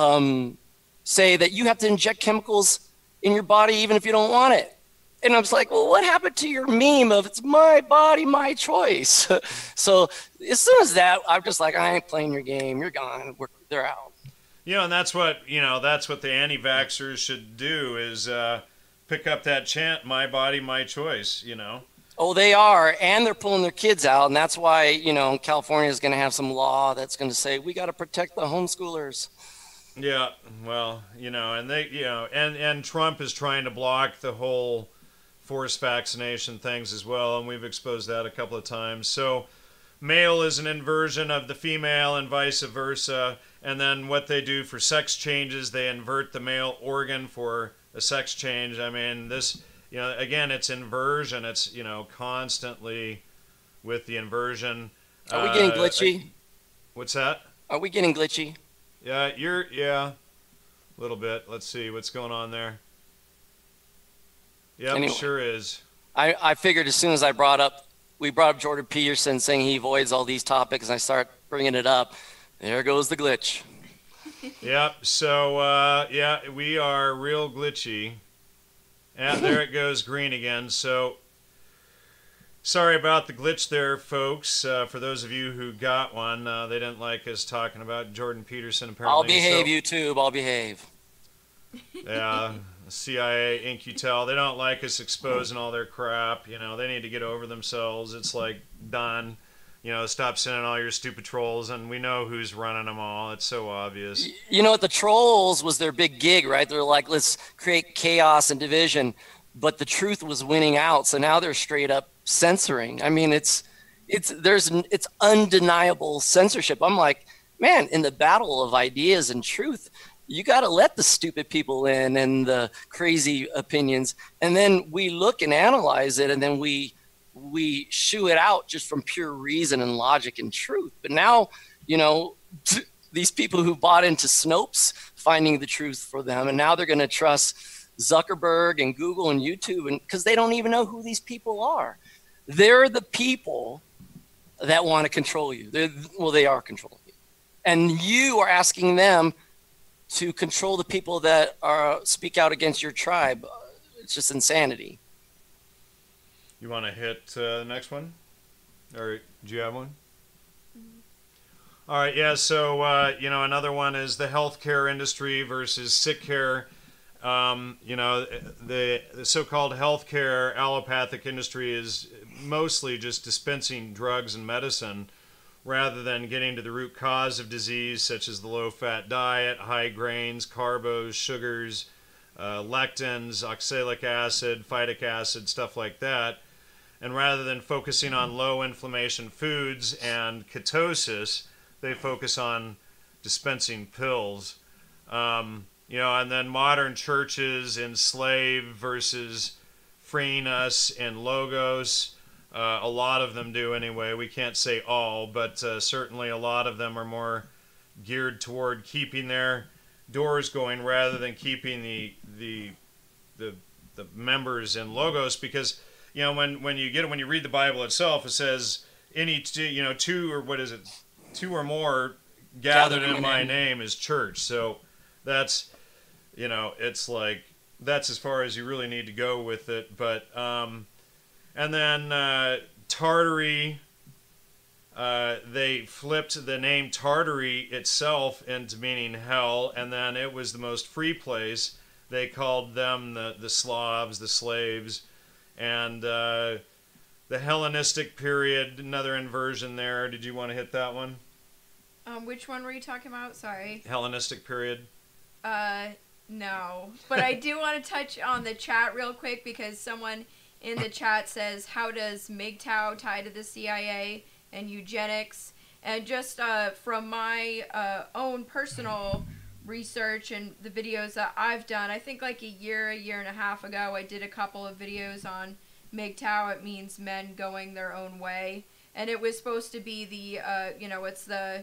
um, say that you have to inject chemicals in your body even if you don't want it. And I was like, well, what happened to your meme of it's my body, my choice? So as soon as that, I'm just like, I ain't playing your game. You're gone. We're, they're out. You know, and that's what, you know, that's what the anti-vaxxers should do is uh, pick up that chant, my body, my choice, you know. Oh, they are. And they're pulling their kids out. And that's why, you know, California is going to have some law that's going to say, we got to protect the homeschoolers. Yeah, well, you know, and they, you know, and, and Trump is trying to block the whole forced vaccination things as well, and we've exposed that a couple of times. So male is an inversion of the female and vice versa, and then what they do for sex changes, they invert the male organ for a sex change. I mean, this, you know, again, it's inversion. It's, you know, constantly with the inversion. Are we getting uh, glitchy? I, what's that? Are we getting glitchy? Yeah, you're, yeah, a little bit. Let's see what's going on there. Yep, anyway, sure is. I, I figured as soon as I brought up, we brought up Jordan Peterson saying he avoids all these topics, and I start bringing it up, there goes the glitch. Yep, so, uh, yeah, we are real glitchy. And there it goes green again. So, sorry about the glitch there, folks. Uh, for those of you who got one, uh, they didn't like us talking about Jordan Peterson, apparently. I'll behave, so, YouTube, I'll behave. Yeah. C I A, In-Q-Tel, they don't like us exposing all their crap. You know, they need to get over themselves. It's like, done. You know, stop sending all your stupid trolls, and we know who's running them all. It's so obvious. You know what? The trolls was their big gig, right? They're like, let's create chaos and division. But the truth was winning out, so now they're straight up censoring. I mean, it's it's there's it's undeniable censorship. I'm like, man, in the battle of ideas and truth, you got to let the stupid people in and the crazy opinions. And then we look and analyze it, and then we we shoo it out just from pure reason and logic and truth. But now, you know, these people who bought into Snopes finding the truth for them, and now they're going to trust Zuckerberg and Google and YouTube, and because they don't even know who these people are. They're the people that want to control you. They're, well, they are controlling you. And you are asking them to control the people that are speak out against your tribe. It's just insanity. You want to hit uh, the next one? Or do you have one? Mm-hmm. All right, yeah, so, uh, you know, another one is the healthcare industry versus sick care. Um, you know, the, the so-called healthcare allopathic industry is mostly just dispensing drugs and medicine rather than getting to the root cause of disease, such as the low-fat diet, high grains, carbos, sugars, uh, lectins, oxalic acid, phytic acid, stuff like that. And rather than focusing on low-inflammation foods and ketosis, they focus on dispensing pills. Um, you know, and then modern churches enslave versus freeing us in logos. Uh, a lot of them do anyway. We can't say all, but uh, certainly a lot of them are more geared toward keeping their doors going rather than keeping the the the, the members in logos. Because you know when, when you get when you read the Bible itself, it says any two, you know two or what is it two or more gathered, gathered in my name. name is church. So that's you know it's like that's as far as you really need to go with it. But um, and then uh, Tartary, uh, they flipped the name Tartary itself into meaning hell, and then it was the most free place. They called them the, the Slavs, the slaves, and uh, the Hellenistic period, another inversion there. Did you want to hit that one? Um, which one were you talking about? Sorry. Hellenistic period. Uh, no. But I do want to touch on the chat real quick because someone in the chat says, how does M G T O W tie to the C I A and eugenics? And just uh, from my uh, own personal research and the videos that I've done, I think like a year, a year and a half ago, I did a couple of videos on M G T O W. It means men going their own way. And it was supposed to be the, uh, you know, it's the,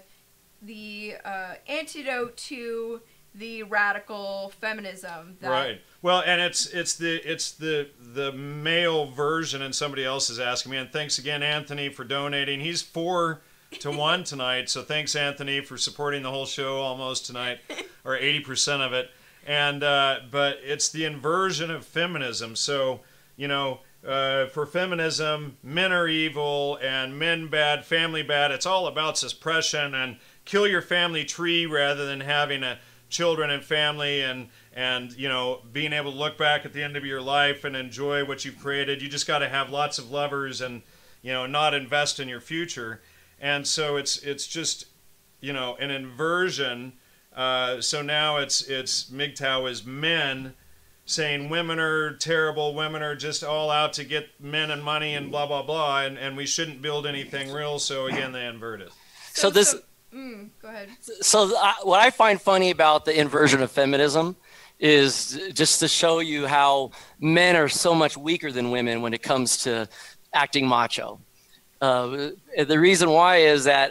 the uh, antidote to the radical feminism. That right. Well, and it's it's the it's the the male version. And somebody else is asking me. And thanks again, Anthony, for donating. He's four to one tonight. So thanks, Anthony, for supporting the whole show almost tonight, or eighty percent of it. And uh, but it's the inversion of feminism. So you know, uh, for feminism, men are evil and men bad, family bad. It's all about suppression and kill your family tree rather than having a children and family and and you know being able to look back at the end of your life and enjoy what you've created. You just got to have lots of lovers and you know not invest in your future. And so it's it's just you know an inversion. Uh, so now it's it's M G T O W is men saying women are terrible, women are just all out to get men and money and blah blah blah, and, and we shouldn't build anything real. So again, they invert it. So, so this. So, mm, go ahead. So I, what I find funny about the inversion of feminism is just to show you how men are so much weaker than women when it comes to acting macho. Uh, the reason why is that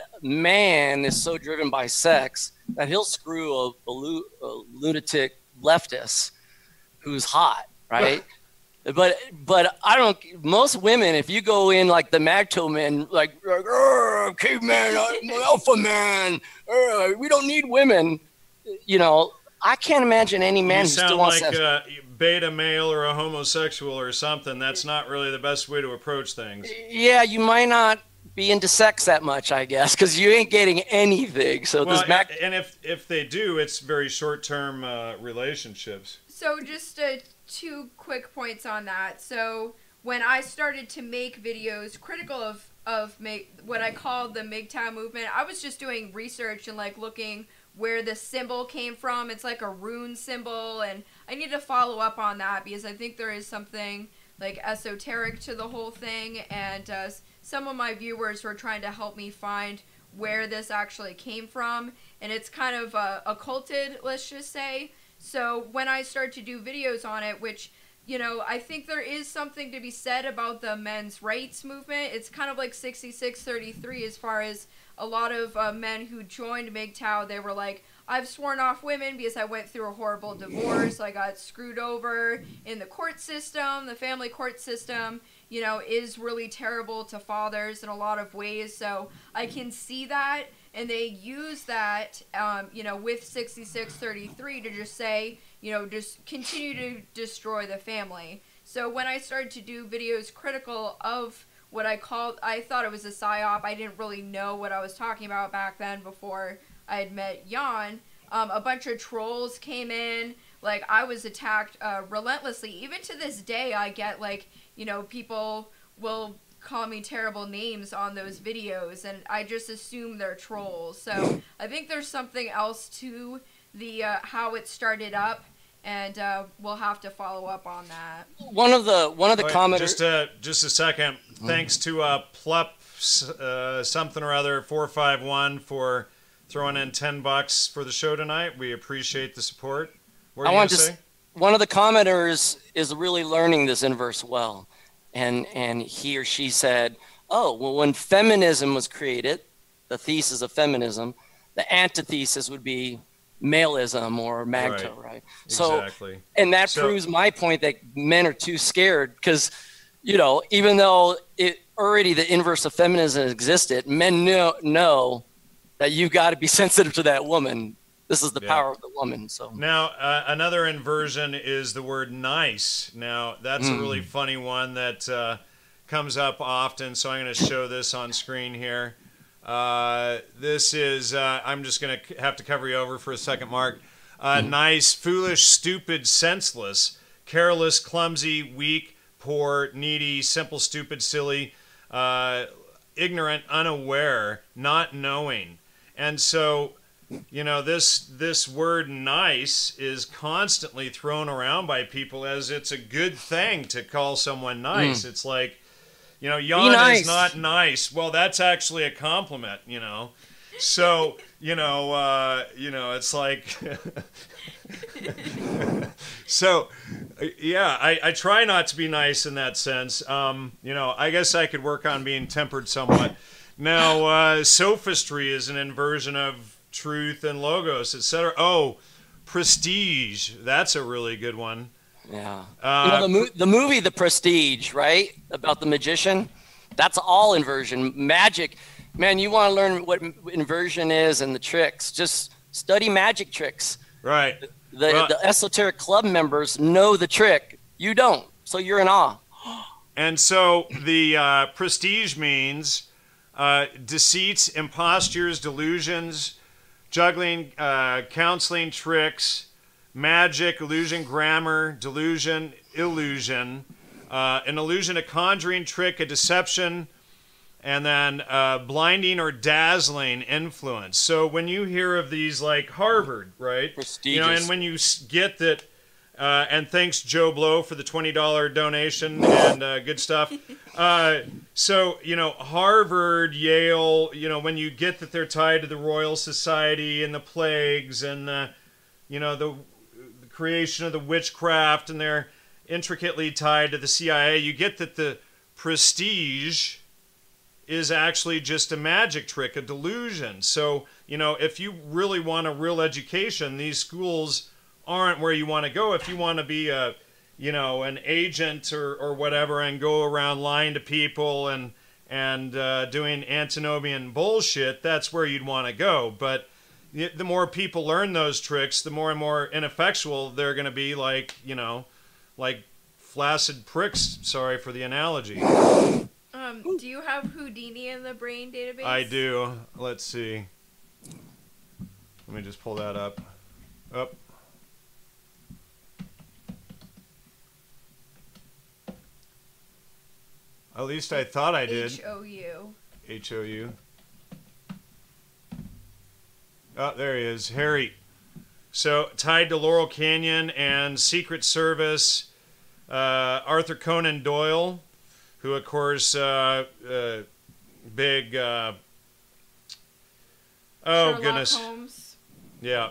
man is so driven by sex that he'll screw a, a, lu- a lunatic leftist who's hot, right? But but I don't. Most women, if you go in like the Magto men, like, like caveman, alpha man, uh, we don't need women. You know, I can't imagine any man you who sound still wants like to. a beta male or a homosexual or something. That's not really the best way to approach things. Yeah, you might not be into sex that much, I guess, because you ain't getting anything. So well, this Mac- and if if they do, it's very short-term uh, relationships. So just uh, two quick points on that. So when I started to make videos critical of of make, what I called the M G T O W movement, I was just doing research and like looking where the symbol came from. It's like a rune symbol, and I need to follow up on that because I think there is something like esoteric to the whole thing, and uh, some of my viewers were trying to help me find where this actually came from, and it's kind of uh, occulted, let's just say. So when I start to do videos on it, which, you know, I think there is something to be said about the men's rights movement. It's kind of like sixty-six thirty-three as far as a lot of uh, men who joined M G T O W, they were like, I've sworn off women because I went through a horrible divorce. I got screwed over in the court system. The family court system, you know, is really terrible to fathers in a lot of ways. So I can see that. And they use that, um, you know, with sixty-six thirty-three to just say, you know, just continue to destroy the family. So when I started to do videos critical of what I called, I thought it was a psyop. I didn't really know what I was talking about back then before I had met Jan. Um, a bunch of trolls came in. Like, I was attacked uh, relentlessly. Even to this day, I get, like, you know, people will call me terrible names on those videos, and I just assume they're trolls. So I think there's something else to the uh, how it started up, and uh, we'll have to follow up on that. One of the one of the Wait, commenters. Just uh, just a second. Mm. Thanks to uh, Plup uh, something or other four five one for throwing in ten bucks for the show tonight. We appreciate the support. What I are want you to. say? One of the commenters is really learning this inverse well. And and he or she said, oh, well, when feminism was created, the thesis of feminism, the antithesis would be maleism or Magto, right? right? So, exactly. And that so, proves my point that men are too scared because, you know, even though it already the inverse of feminism existed, men know, know that you've got to be sensitive to that woman. This is the Yeah. power of the woman. So Now, uh, another inversion is the word nice. Now, that's a really funny one that uh, comes up often, so I'm going to show this on screen here. Uh, this is, uh, I'm just going to have to cover you over for a second, Mark. Uh, Nice, foolish, stupid, senseless, careless, clumsy, weak, poor, needy, simple, stupid, silly, uh, ignorant, unaware, not knowing. And so, you know, this this word nice is constantly thrown around by people as it's a good thing to call someone nice. Mm. It's like, you know, Jan nice. is not nice. Well, that's actually a compliment, you know. So, you know, uh, you know, it's like, so, yeah, I, I try not to be nice in that sense. Um, you know, I guess I could work on being tempered somewhat. Now, uh, sophistry is an inversion of truth and logos, et cetera. Oh, prestige. That's a really good one. Yeah. Uh, you know, the, mo- the movie The Prestige, right? About the magician. That's all inversion. Magic. Man, you want to learn what inversion is and the tricks. Just study magic tricks. Right. The, well, the esoteric club members know the trick. You don't. So you're in awe. And so the uh, prestige means uh, deceits, impostures, delusions, juggling, uh, counseling, tricks, magic, illusion, grammar, delusion, illusion, uh, an illusion, a conjuring, trick, a deception, and then uh, blinding or dazzling influence. So when you hear of these, like Harvard, right? Prestigious. You know, and when you get that, uh, and thanks Joe Blow for the twenty dollar donation and uh, good stuff. Uh, so, you know, Harvard, Yale, you know, when you get that they're tied to the Royal Society and the plagues and the, you know, the, the creation of the witchcraft, and they're intricately tied to the C I A, you get that the prestige is actually just a magic trick, a delusion. So, you know, if you really want a real education, these schools aren't where you want to go. If you want to be a, you know, an agent or, or whatever and go around lying to people and, and uh, doing antinomian bullshit, that's where you'd want to go. But the more people learn those tricks, the more and more ineffectual they're going to be, like, you know, like flaccid pricks. Sorry for the analogy. Um, do you have Houdini in the brain database? I do. Let's see. Let me just pull that up. Up. At least I thought I did. H O U. H O U. Oh, there he is. Harry. So, tied to Laurel Canyon and Secret Service, uh, Arthur Conan Doyle, who, of course, uh, uh, big, uh, oh, Sherlock goodness. Holmes. Yeah.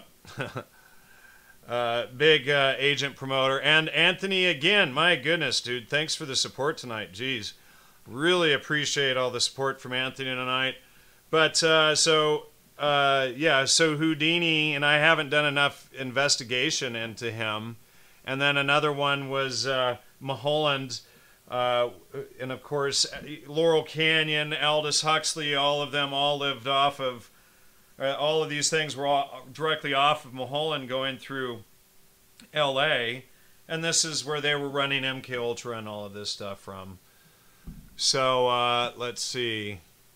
uh, big uh, agent promoter. And Anthony, again, my goodness, dude, thanks for the support tonight. Jeez. Really appreciate all the support from Anthony tonight. But, uh, so, uh, yeah, so Houdini, and I haven't done enough investigation into him. And then another one was uh, Mulholland. Uh, and of course, Laurel Canyon, Aldous Huxley, all of them all lived off of, uh, all of these things were all directly off of Mulholland going through L A. And this is where they were running M K Ultra and all of this stuff from. So, uh, let's see.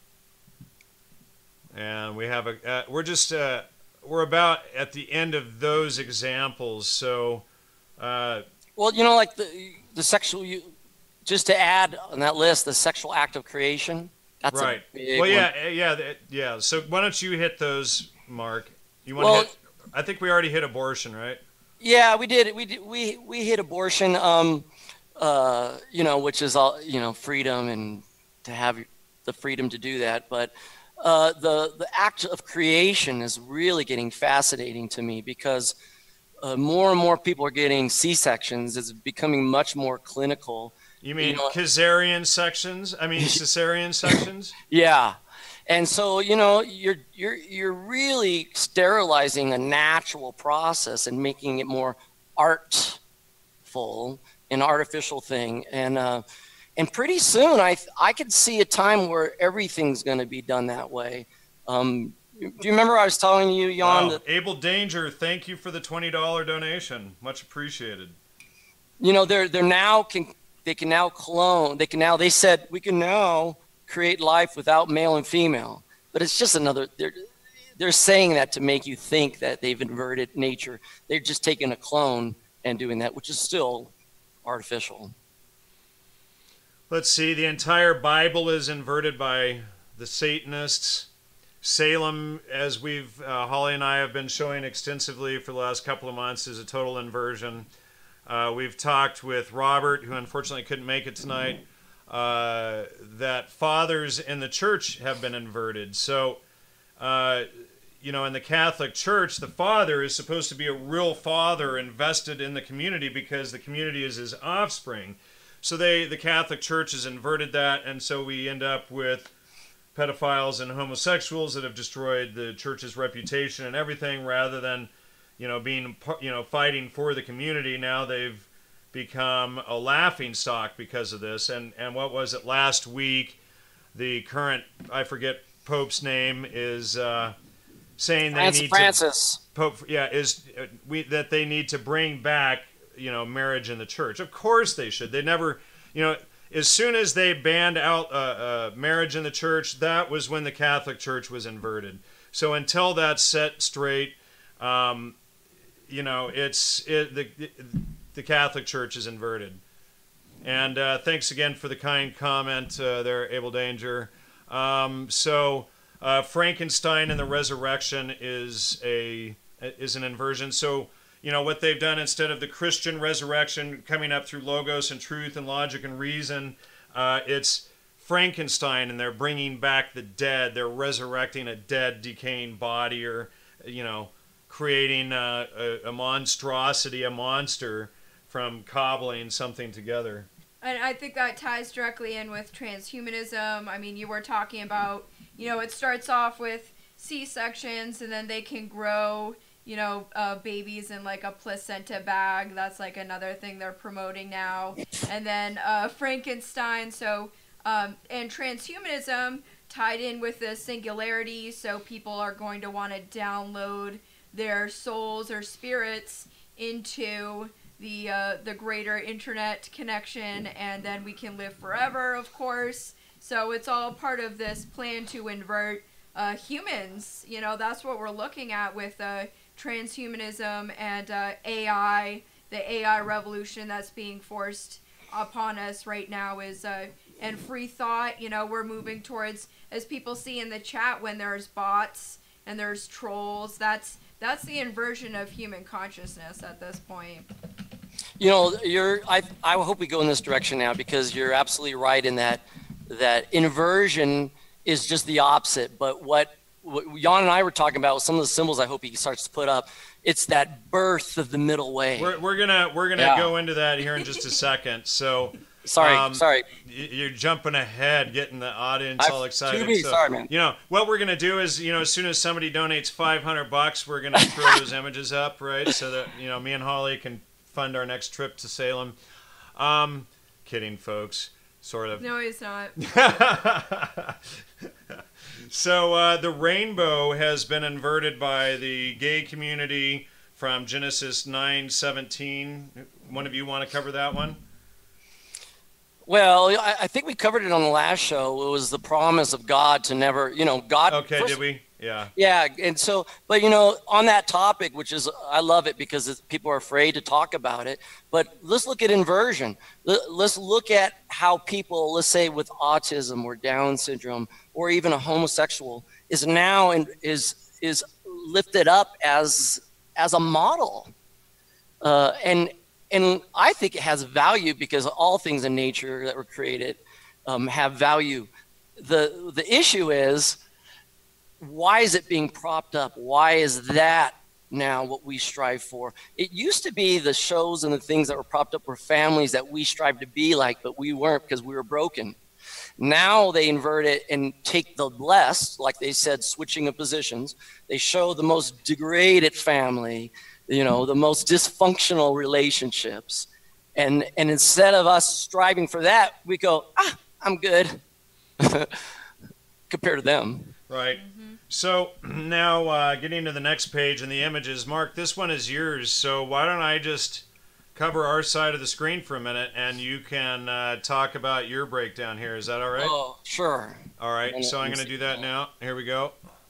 And we have a, uh, we're just, uh, we're about at the end of those examples. So, uh, well, you know, like the, the sexual, you, just to add on that list, the sexual act of creation. That's right. A big well, yeah, one. yeah, yeah. So why don't you hit those, Mark? You want well, to hit? I think we already hit abortion, right? Yeah, we did. We did, we we hit abortion. Um, uh, you know, which is all, you know, freedom and to have the freedom to do that. But uh, the the act of creation is really getting fascinating to me because uh, more and more people are getting C-sections. It's becoming much more clinical. You mean you know, cesarean sections? I mean cesarean sections? Yeah. And so, you know, you're you're you're really sterilizing a natural process and making it more artful, an artificial thing. And uh, and pretty soon, I I could see a time where everything's going to be done that way. Um, Do you remember I was telling you, Jan? Wow. That, Abel Danger, thank you for the twenty dollar donation. Much appreciated. You know, they're they're now can they can now clone. They can now. They said we can now create life without male and female. But it's just another. They're they're saying that to make you think that they've inverted nature. They're just taking a clone and doing that, which is still artificial. Let's see. The entire Bible is inverted by the Satanists. Salem, as we've uh, Holly and I have been showing extensively for the last couple of months, is a total inversion. Uh, we've talked with Robert, who unfortunately couldn't make it tonight, uh, that fathers in the church have been inverted. So, uh, you know, in the Catholic Church, the father is supposed to be a real father invested in the community because the community is his offspring. So they, the Catholic Church has inverted that, and so we end up with pedophiles and homosexuals that have destroyed the church's reputation and everything, rather than, you know, being, you know, fighting for the community. Now they've become a laughing stock because of this. And and what was it last week? The current, I forget Pope's name, is uh, saying they Francis, need Francis. to Pope, yeah, is uh, we that they need to bring back, you know, marriage in the church. Of course they should. They never, you know. As soon as they banned out uh, uh, marriage in the church, that was when the Catholic Church was inverted. So until that's set straight, um, you know, it's it, the the Catholic Church is inverted. And uh, thanks again for the kind comment uh, there, Abel Danger. Um, so uh, Frankenstein and the Resurrection is a is an inversion. So, you know, what they've done, instead of the Christian resurrection coming up through logos and truth and logic and reason, uh, it's Frankenstein, and they're bringing back the dead. They're resurrecting a dead, decaying body, or, you know, creating a, a, a monstrosity, a monster, from cobbling something together. And I think that ties directly in with transhumanism. I mean, you were talking about, you know, it starts off with C-sections, and then they can grow, you know, uh, babies in like a placenta bag. That's like another thing they're promoting now. And then uh, Frankenstein. So, um, and transhumanism tied in with the singularity. So people are going to want to download their souls or spirits into the uh, the greater internet connection, and then we can live forever, of course. So it's all part of this plan to invert uh, humans. You know, that's what we're looking at with uh, transhumanism and uh, A I. The A I revolution that's being forced upon us right now is uh, and free thought. You know, we're moving towards, as people see in the chat, when there's bots and there's trolls. That's that's the inversion of human consciousness at this point. You know, you're. I I hope we go in this direction now, because you're absolutely right in that that inversion is just the opposite. But what, what Jan and I were talking about with some of the symbols, I hope he starts to put up. It's that birth of the middle way. We're we're gonna we're gonna Yeah. go into that here in just a second. So. Sorry, Um, sorry. y- You're jumping ahead, getting the audience I've- all excited. to be, So, sorry, man. You know what we're gonna do is, you know, as soon as somebody donates five hundred bucks, we're gonna throw those images up, right? So that, you know, me and Holly can fund our next trip to Salem. Um, kidding, folks. Sort of. No, he's not. So uh, the rainbow has been inverted by the gay community from Genesis nine seventeen. One of you want to cover that one? Well, I, I think we covered it on the last show. It was the promise of God to never, you know, God. Okay, first- did we? Yeah. Yeah, and so, but you know, on that topic, which is, I love it because it's, people are afraid to talk about it. But let's look at inversion. Let, let's look at how people, let's say with autism or Down syndrome, or even a homosexual, is now in, is is lifted up as as a model, uh, and and I think it has value, because all things in nature that were created um, have value. The the issue is, why is it being propped up? Why is that now what we strive for? It used to be the shows and the things that were propped up were families that we strive to be like, but we weren't because we were broken. Now they invert it and take the less, like they said, switching of positions. They show the most degraded family, you know, the most dysfunctional relationships. And, and instead of us striving for that, we go, ah, I'm good compared to them. Right. Mm-hmm. So now uh, getting to the next page and the images. Mark, this one is yours. So why don't I just cover our side of the screen for a minute, and you can uh, talk about your breakdown here. Is that all right? Oh, sure. All right. So I'm going to do that now. Here we go.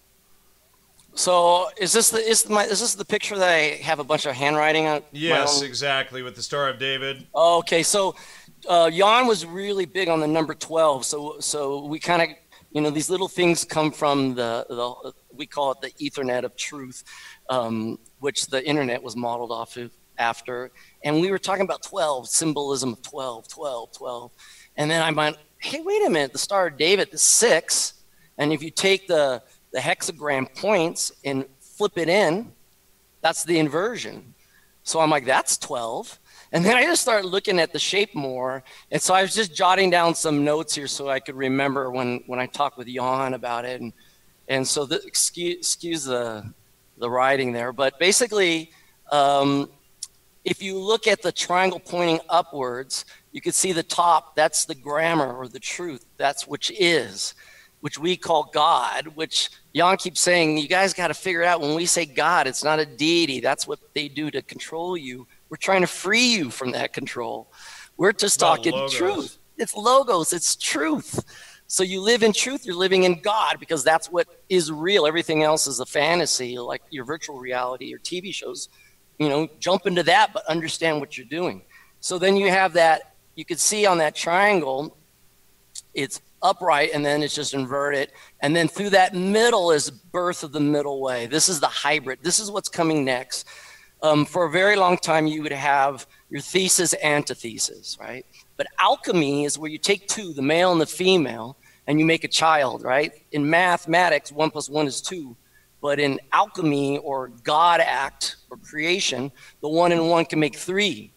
So is this the is my is this the picture that I have a bunch of handwriting on? Yes, exactly, with the Star of David. Okay, so uh, Jan was really big on the number twelve. So so we kind of, you know, these little things come from the, the we call it the Ethernet of truth, um, which the internet was modeled off of after. And we were talking about twelve, symbolism of twelve, twelve, twelve. And then I went, hey, wait a minute, the Star of David, the six. And if you take the, the hexagram points and flip it in, that's the inversion. So I'm like, that's twelve. And then I just started looking at the shape more. And so I was just jotting down some notes here so I could remember when, when I talked with Jan about it. And, and so the, excuse, excuse the, the writing there. But basically, um, if you look at the triangle pointing upwards, you can see the top, that's the grammar or the truth. That's which is, which we call God, which Jan keeps saying, you guys got to figure out when we say God, it's not a deity. That's what they do to control you. We're trying to free you from that control. We're just talking truth. It's logos. It's truth. So you live in truth. You're living in God because that's what is real. Everything else is a fantasy, like your virtual reality or T V shows. You know, jump into that, but understand what you're doing. So then you have that, you can see on that triangle, it's upright and then it's just inverted. And then through that middle is birth of the middle way. This is the hybrid. This is what's coming next. Um, for a very long time, you would have your thesis, antithesis, right? But alchemy is where you take two, the male and the female, and you make a child, right? In mathematics, one plus one is two. But in alchemy or God act or creation, the one and one can make three.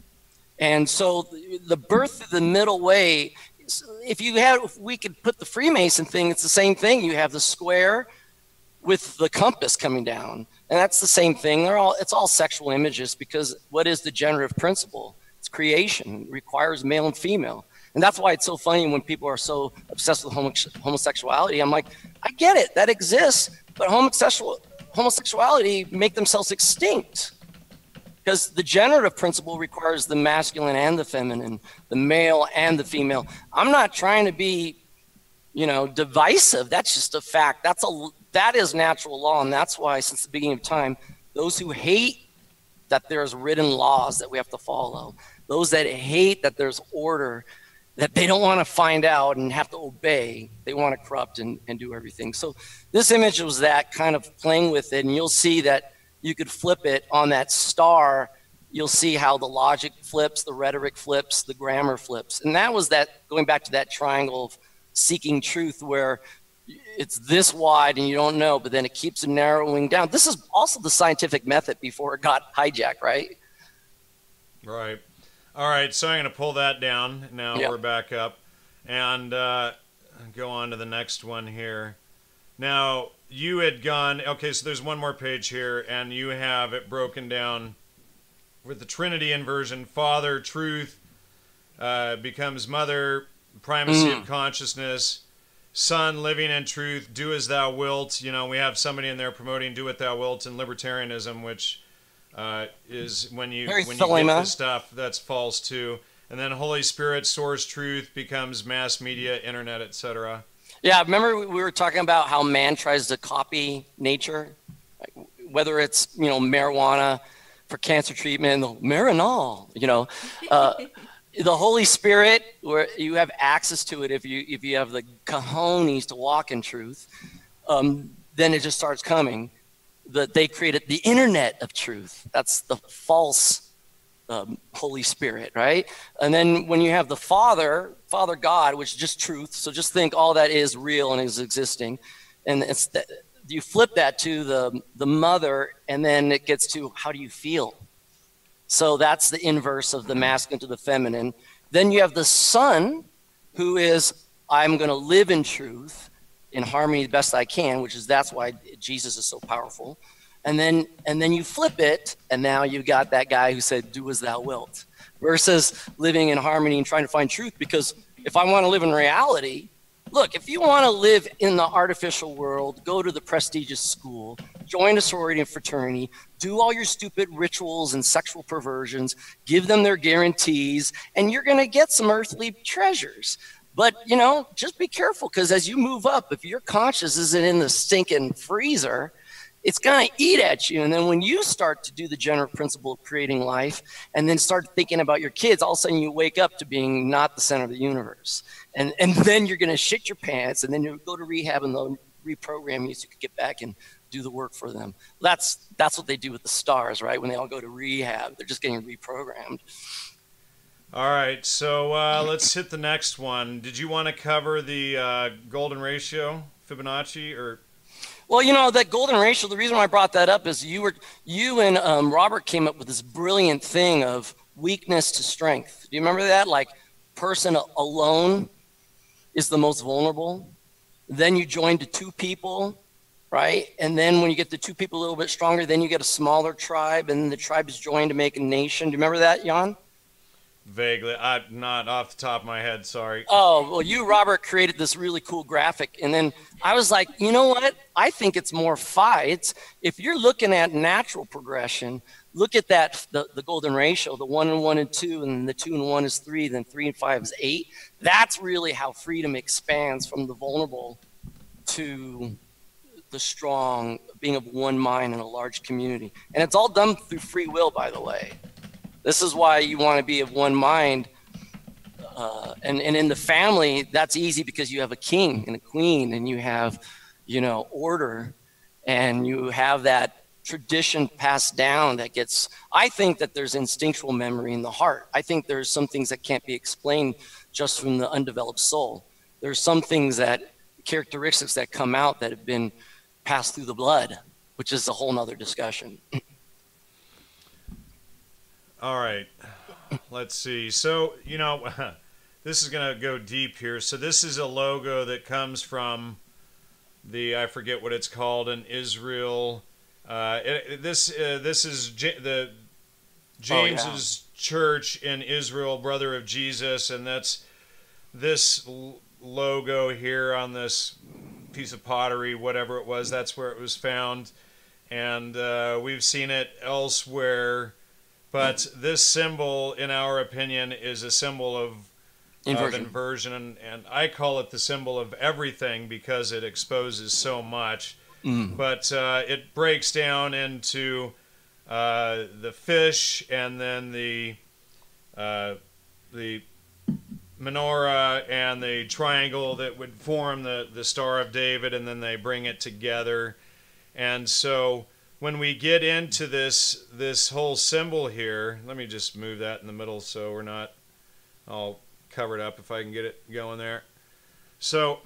And so the birth of the middle way, if you had, if we could put the Freemason thing, it's the same thing. You have the square with the compass coming down. And that's the same thing. They're all, it's all sexual images because what is the generative principle? It's creation. It requires male and female. And that's why it's so funny when people are so obsessed with homo homosexuality. I'm like, I get it. That exists. But homosexual, homosexuality make themselves extinct. Because the generative principle requires the masculine and the feminine, the male and the female. I'm not trying to be, you know, divisive. That's just a fact. That's a That is natural law, and that's why since the beginning of time, those who hate that there's written laws that we have to follow, those that hate that there's order, that they don't want to find out and have to obey, they want to corrupt and, and do everything. So this image was that kind of playing with it, and you'll see that you could flip it on that star. You'll see how the logic flips, the rhetoric flips, the grammar flips. And that was that, going back to that triangle of seeking truth where it's this wide and you don't know, but then it keeps narrowing down. This is also the scientific method before it got hijacked, right? Right. All right, so I'm going to pull that down. Now yep. We're back up and uh, go on to the next one here. Now, you had gone, okay, so there's one more page here, and you have it broken down with the Trinity inversion. Father, truth, uh, becomes mother, primacy mm. of consciousness. Son, living in truth, do as thou wilt. You know, we have somebody in there promoting do what thou wilt and libertarianism, which uh, is when you Very when you get the stuff that's false too. And then Holy Spirit, source truth, becomes mass media, internet, et cetera. Yeah, remember we were talking about how man tries to copy nature, whether it's, you know, marijuana for cancer treatment, Marinol, you know. Uh, The Holy Spirit, where you have access to it if you if you have the cojones to walk in truth, um, then it just starts coming. That they created the internet of truth. That's the false um, Holy Spirit, right? And then when you have the Father, Father God, which is just truth. So just think all that is real and is existing, and it's that, you flip that to the the Mother, and then it gets to how do you feel. So that's the inverse of the masculine to the feminine. Then you have the Son, who is, I'm going to live in truth, in harmony the best I can, which is that's why Jesus is so powerful. And then and then you flip it, and now you've got that guy who said, do as thou wilt, versus living in harmony and trying to find truth. Because if I want to live in reality, look, if you want to live in the artificial world, go to the prestigious school, join a sorority and fraternity, do all your stupid rituals and sexual perversions, give them their guarantees, and you're going to get some earthly treasures. But, you know, just be careful, because as you move up, if your conscience isn't in the stinking freezer, it's going to eat at you. And then when you start to do the general principle of creating life and then start thinking about your kids, all of a sudden you wake up to being not the center of the universe. And and then you're going to shit your pants, and then you go to rehab and they'll reprogram you so you can get back and do the work for them. That's that's what they do with the stars, right? When they all go to rehab, they're just getting reprogrammed. All right, so uh, let's hit the next one. Did you want to cover the uh, golden ratio, Fibonacci, or? Well, you know, that golden ratio, the reason why I brought that up is you were you and um, Robert came up with this brilliant thing of weakness to strength. Do you remember that? Like, person alone is the most vulnerable. Then you join to two people, right? And then when you get the two people a little bit stronger, then you get a smaller tribe, and the tribe is joined to make a nation. Do you remember that, Jan? Vaguely. I, not off the top of my head, sorry. Oh, well, you, Robert, created this really cool graphic. And then I was like, you know what? I think it's more phi. It's, if you're looking at natural progression, look at that, the, the golden ratio, the one and one and two, and the two and one is three, then three and five is eight. That's really how freedom expands from the vulnerable to the strong, being of one mind in a large community. And it's all done through free will, by the way. This is why you want to be of one mind. Uh, and, and in the family, that's easy because you have a king and a queen, and you have, you know, order, and you have that tradition passed down that gets, I think that there's instinctual memory in the heart. I think there's some things that can't be explained just from the undeveloped soul. There's some things that, characteristics that come out that have been passed through the blood, which is a whole nother discussion. All right, let's see. So, you know, this is going to go deep here. So this is a logo that comes from the, I forget what it's called, in Israel. Uh, it, this uh, this is J- the James's oh, yeah. church in Israel, Brother of Jesus, and that's this l- logo here on this piece of pottery, whatever it was. That's where it was found, and uh, we've seen it elsewhere. But this symbol, in our opinion, is a symbol of inversion, of inversion and, and I call it the symbol of everything because it exposes so much. Mm. But uh, it breaks down into uh, the fish and then the uh, the menorah and the triangle that would form the, the Star of David, and then they bring it together. And so when we get into this this whole symbol here, let me just move that in the middle so we're not all covered up, if I can get it going there. So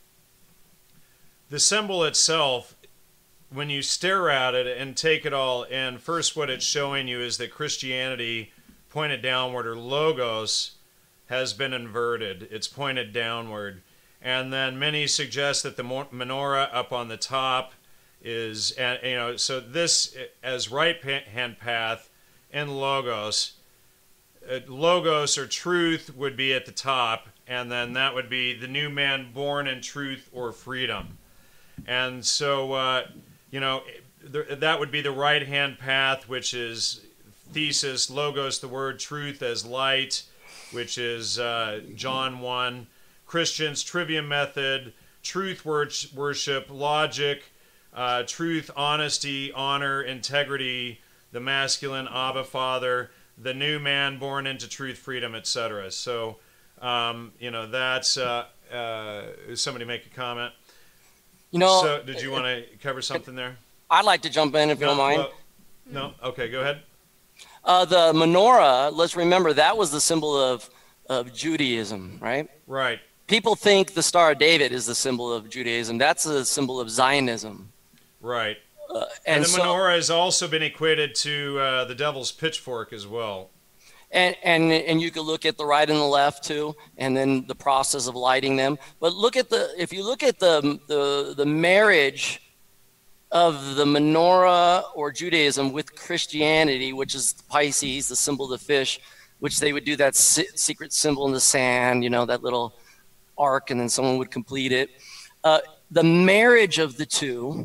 the symbol itself, when you stare at it and take it all in, first what it's showing you is that Christianity pointed downward, or logos, has been inverted. It's pointed downward. And then many suggest that the menorah up on the top is, and you know, so this as right hand path and logos, uh, logos or truth would be at the top, and then that would be the new man born in truth or freedom. And so uh, you know, th- that would be the right hand path, which is thesis, logos, the word, truth as light, which is uh, John one, Christians, trivium method, truth wor- worship, logic, Uh, truth, honesty, honor, integrity, the masculine, Abba, Father, the new man born into truth, freedom, et cetera. So, um, you know, that's, uh, uh, somebody make a comment? You know, so did you want to cover something there? I'd like to jump in if you no, don't mind. Well, no? Okay, go ahead. Uh, the menorah, let's remember, that was the symbol of, of Judaism, right? Right. People think the Star of David is the symbol of Judaism. That's a symbol of Zionism. Right. Uh, and, and the so, menorah has also been equated to uh, the devil's pitchfork as well. And, and and you could look at the right and the left too, and then the process of lighting them. But look at the if you look at the the the marriage of the menorah or Judaism with Christianity, which is Pisces, the symbol of the fish, which they would do that secret symbol in the sand, you know, that little ark, and then someone would complete it. Uh, the marriage of the two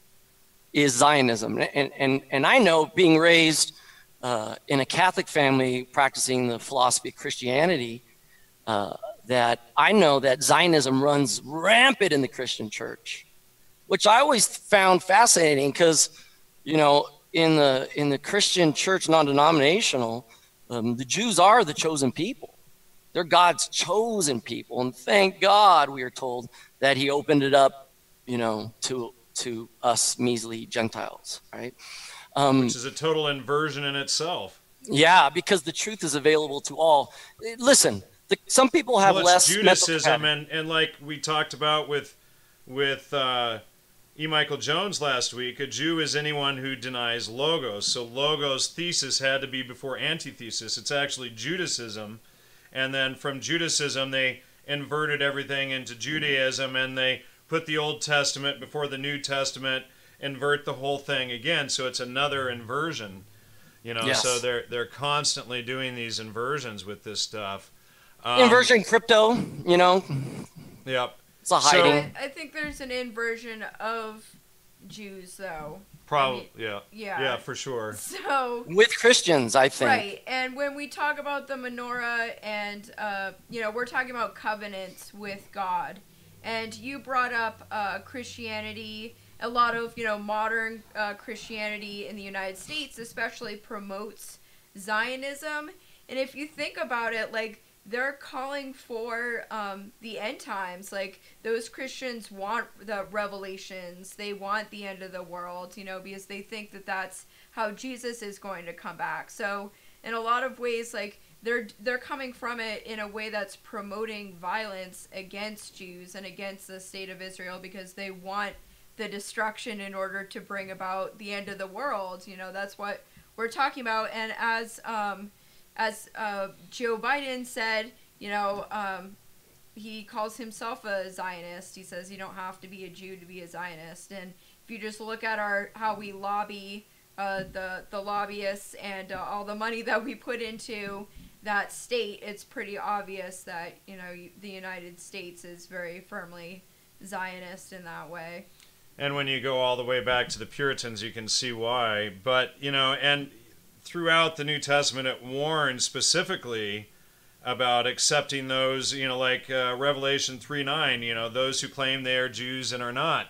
is Zionism. And, and, and I know, being raised uh, in a Catholic family practicing the philosophy of Christianity, uh, that I know that Zionism runs rampant in the Christian church, which I always found fascinating because, you know, in the in the Christian church, non-denominational, um, the Jews are the chosen people. They're God's chosen people, and thank God, we are told, that He opened it up, you know, to to us measly Gentiles, right? Um, Which is a total inversion in itself. Yeah, because the truth is available to all. Listen, the, some people have well, less Judaism, and and like we talked about with with uh, E. Michael Jones last week, a Jew is anyone who denies logos. So logos thesis had to be before antithesis. It's actually Judaism, and then from Judaism they inverted everything into Judaism, and they put the Old Testament before the New Testament, invert the whole thing again. So it's another inversion, you know. Yes. So they're they're constantly doing these inversions with this stuff. Um, Inversion crypto, you know. Yep. It's a hiding. I, I think there's an inversion of Jews, though. Probably, I mean, yeah. yeah. Yeah, for sure. So With Christians, I think. right, and when we talk about the menorah, and uh, you know, we're talking about covenants with God, and you brought up uh, Christianity. A lot of you know modern uh, Christianity in the United States, especially, promotes Zionism, and if you think about it, like, they're calling for um, the end times. Like, those Christians want the revelations. They want the end of the world, you know, because they think that that's how Jesus is going to come back. So in a lot of ways, like, they're they're coming from it in a way that's promoting violence against Jews and against the state of Israel, because they want the destruction in order to bring about the end of the world. You know, that's what we're talking about. And as um as uh, Joe Biden said, you know, um, he calls himself a Zionist. He says you don't have to be a Jew to be a Zionist. And if you just look at our how we lobby, uh, the the lobbyists, and uh, all the money that we put into that state, it's pretty obvious that, you know, the United States is very firmly Zionist in that way. And when you go all the way back to the Puritans, you can see why. But, you know, and throughout the New Testament, it warns specifically about accepting those, you know, like uh, Revelation three nine, you know, those who claim they are Jews and are not.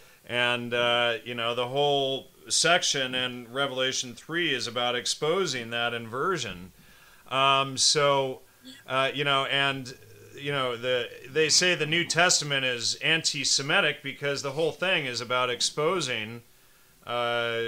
And, uh, you know, the whole section in Revelation three is about exposing that inversion. Um, so, uh, you know, and, you know, the they say the New Testament is anti-Semitic because the whole thing is about exposing uh,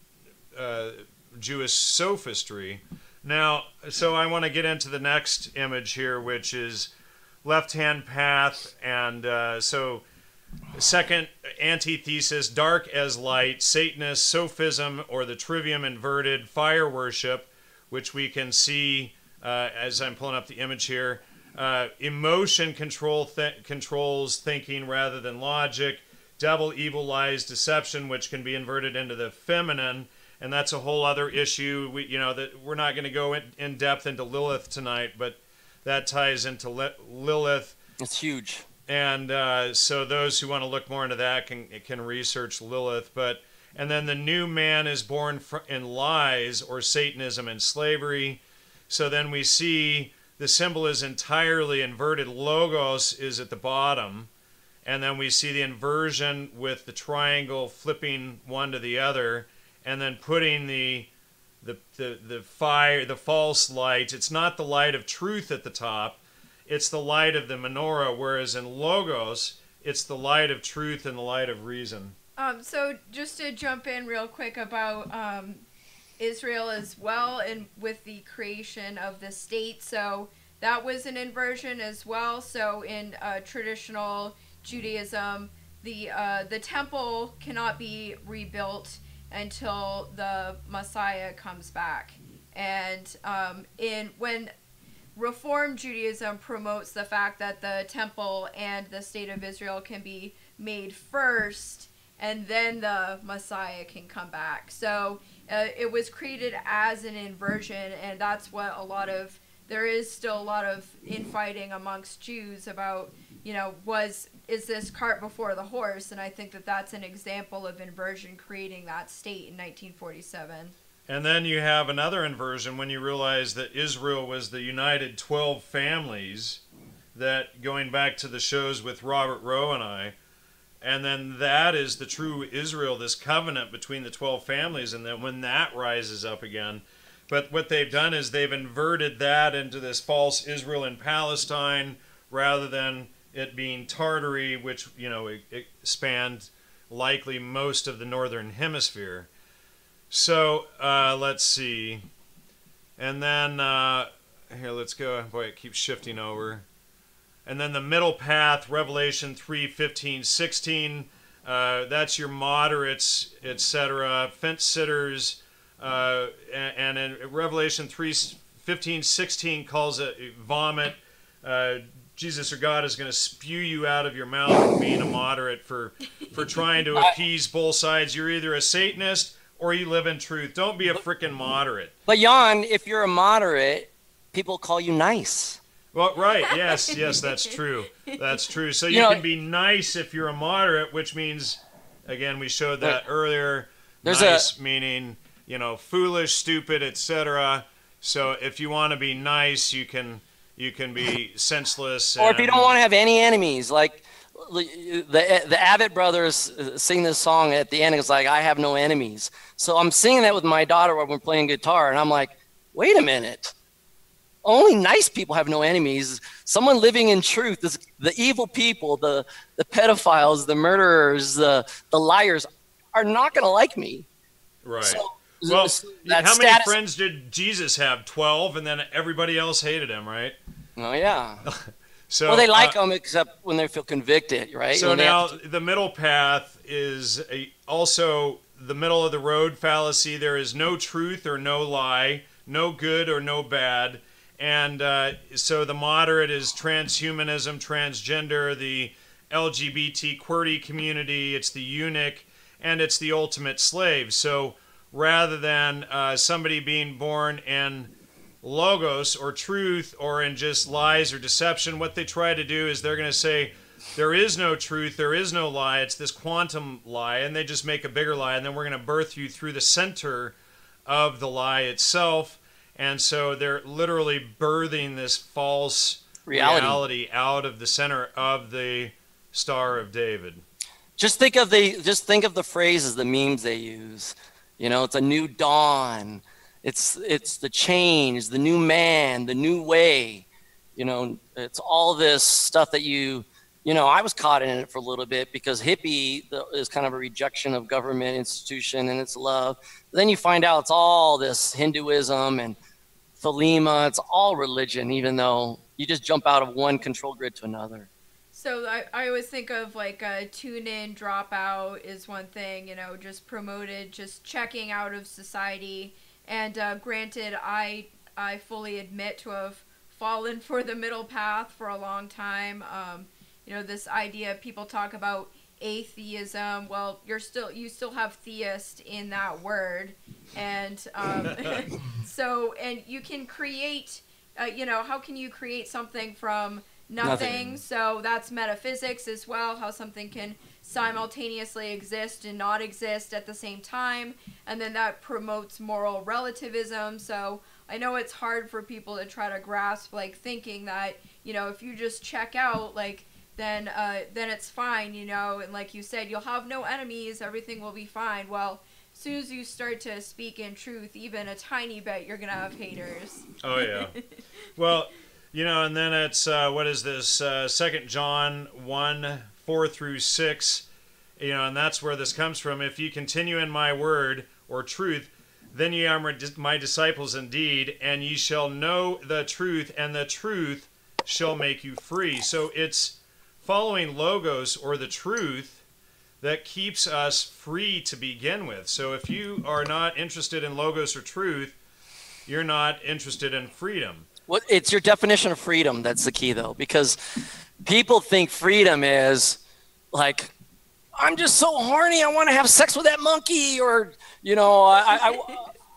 uh, Jewish sophistry. Now, so I want to get into the next image here, which is left-hand path, and uh, so second antithesis, dark as light, Satanist, sophism, or the trivium inverted, fire worship, which we can see uh, as I'm pulling up the image here. Uh, emotion control th- controls thinking rather than logic. Devil, evil, lies, deception, which can be inverted into the feminine. And that's a whole other issue. We, you know, that we're not going to go in, in depth into Lilith tonight, but that ties into Li- Lilith. It's huge. And uh, so those who want to look more into that can can research Lilith. But and then the new man is born fr- in lies, or Satanism and slavery. So then we see the symbol is entirely inverted. Logos is at the bottom. And then we see the inversion with the triangle flipping one to the other, and then putting the the the, the fire, the false light. It's not the light of truth at the top. It's the light of the menorah, whereas in Logos, it's the light of truth and the light of reason. Um, so just to jump in real quick about um, Israel as well, and with the creation of the state. So that was an inversion as well. So in uh, traditional Judaism, the uh, the temple cannot be rebuilt until the Messiah comes back. And um, in when Reform Judaism promotes the fact that the temple and the state of Israel can be made first, and then the Messiah can come back. So uh, it was created as an inversion, and that's what a lot of, there is still a lot of infighting amongst Jews about, you know, was is this cart before the horse? And I think that that's an example of inversion creating that state in nineteen forty-seven. And then you have another inversion when you realize that Israel was the united twelve families, that going back to the shows with Robert Rowe and I, and then that is the true Israel, this covenant between the twelve families, and then when that rises up again. But what they've done is they've inverted that into this false Israel in Palestine, rather than it being Tartary, which, you know, it, it spanned likely most of the northern hemisphere. So uh, let's see. And then, uh, here, let's go. Boy, it keeps shifting over. And then the middle path, Revelation three, fifteen, sixteen. Uh, that's your moderates, et cetera, fence sitters. Uh, and, and in Revelation three, fifteen, sixteen calls it vomit. Uh, Jesus or God is going to spew you out of your mouth for being a moderate, for, for trying to appease both sides. You're either a Satanist or you live in truth. Don't be a frickin' moderate. But Jan, if you're a moderate, people call you nice. Well, right. Yes, yes, that's true. That's true. So you, You know, can be nice if you're a moderate, which means, again, we showed that earlier. There's Nice meaning, you know, foolish, stupid, et cetera. So if you want to be nice, you can you can be senseless. Or if you and- don't want to have any enemies, like the the Abbott brothers sing this song at the end. It's like, I have no enemies. So I'm singing that with my daughter when we're playing guitar, and I'm like, wait a minute. Only nice people have no enemies. Someone living in truth, this, the evil people, the, the pedophiles, the murderers, the, the liars are not going to like me. Right. So, Well, so that how many status- friends did Jesus have? twelve, and then everybody else hated him, right? Oh, yeah. So Well, they like uh, them except when they feel convicted, right? So When they now have to- the middle path is a, also the middle of the road fallacy. There is no truth or no lie, no good or no bad. And uh, so the moderate is transhumanism, transgender, the L G B T QWERTY community, it's the eunuch, and it's the ultimate slave. So rather than uh, somebody being born in logos or truth or in just lies or deception, what they try to do is they're going to say, there is no truth, there is no lie, it's this quantum lie, and they just make a bigger lie, and then we're going to birth you through the center of the lie itself. And so they're literally birthing this false Reality. reality out of the center of the Star of David. Just think of the just think of the phrases, the memes they use. You know, it's a new dawn. It's it's the change, the new man, the new way. You know, it's all this stuff that you, you know, I was caught in it for a little bit because hippie is kind of a rejection of government institution and its love. But then you find out it's all this Hinduism and Thelema. It's all religion, even though you just jump out of one control grid to another. So I, I always think of like a tune in, drop out is one thing, you know, just promoted, just checking out of society. And uh, granted, I I fully admit to have fallen for the middle path for a long time. Um, you know, this idea, people talk about atheism. Well, you're still you still have theist in that word, and um, so and you can create. Uh, you know, how can you create something from nothing? Nothing. So that's metaphysics as well. How something can simultaneously exist and not exist at the same time, and then that promotes moral relativism. So I know it's hard for people to try to grasp, like thinking that, you know, if you just check out, like then uh, then it's fine, you know, and like you said, you'll have no enemies, everything will be fine. Well, as soon as you start to speak in truth, even a tiny bit, you're gonna have haters. Oh yeah. Well, you know, and then it's uh, what is this? Uh, Second John one four through six. You know, and that's where this comes from. If you continue in my word or truth, then ye are my disciples indeed, and ye shall know the truth, and the truth shall make you free. So it's following logos or the truth that keeps us free to begin with. So if you are not interested in logos or truth, you're not interested in freedom. Well, it's your definition of freedom that's the key, though, because people think freedom is like, I'm just so horny, I want to have sex with that monkey, or, you know, I, I,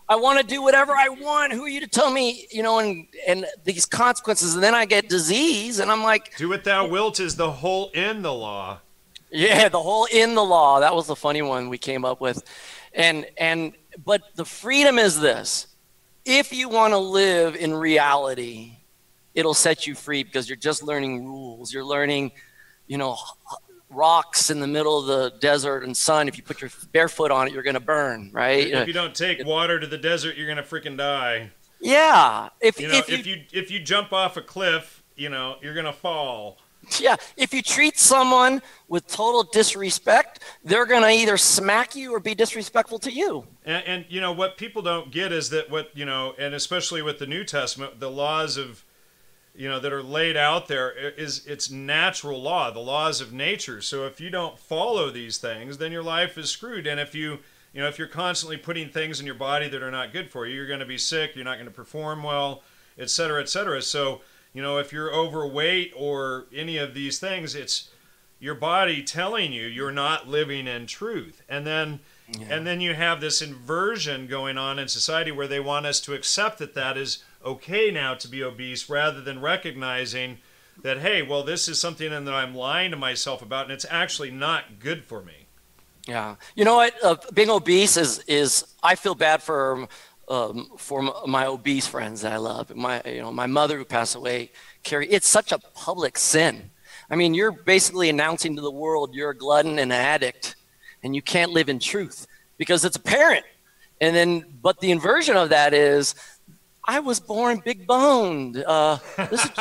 I want to do whatever I want. Who are you to tell me, you know, and, and these consequences. And then I get disease and I'm like. Do what thou wilt is the whole in the law. Yeah, the whole in the law. That was the funny one we came up with. And, and, but the freedom is this. If you want to live in reality, it'll set you free because you're just learning rules. You're learning, you know, rocks in the middle of the desert and sun. If you put your barefoot on it, you're going to burn, right? If you don't take water to the desert, you're going to freaking die. Yeah. If you know, if you, if you if you jump off a cliff, you know, you're going to fall. Yeah. If you treat someone with total disrespect, they're going to either smack you or be disrespectful to you. And, and you know what people don't get is that what, you know, and especially with the New Testament, the laws of you know, that are laid out there is it's natural law, the laws of nature. So if you don't follow these things, then your life is screwed. And if you, you know, if you're constantly putting things in your body that are not good for you, you're going to be sick, you're not going to perform well, et cetera, et cetera. So, you know, if you're overweight or any of these things, it's your body telling you you're not living in truth. And then, yeah. and then you have this inversion going on in society where they want us to accept that that is okay now to be obese, rather than recognizing that, hey, well, this is something that I'm lying to myself about, and it's actually not good for me. Yeah, you know what? Uh, being obese is is I feel bad for um, for my obese friends that I love. My you know my mother who passed away, Carrie. It's such a public sin. I mean, you're basically announcing to the world you're a glutton and an addict, and you can't live in truth because it's apparent. And then, but the inversion of that is, I was born big boned. Uh, this is,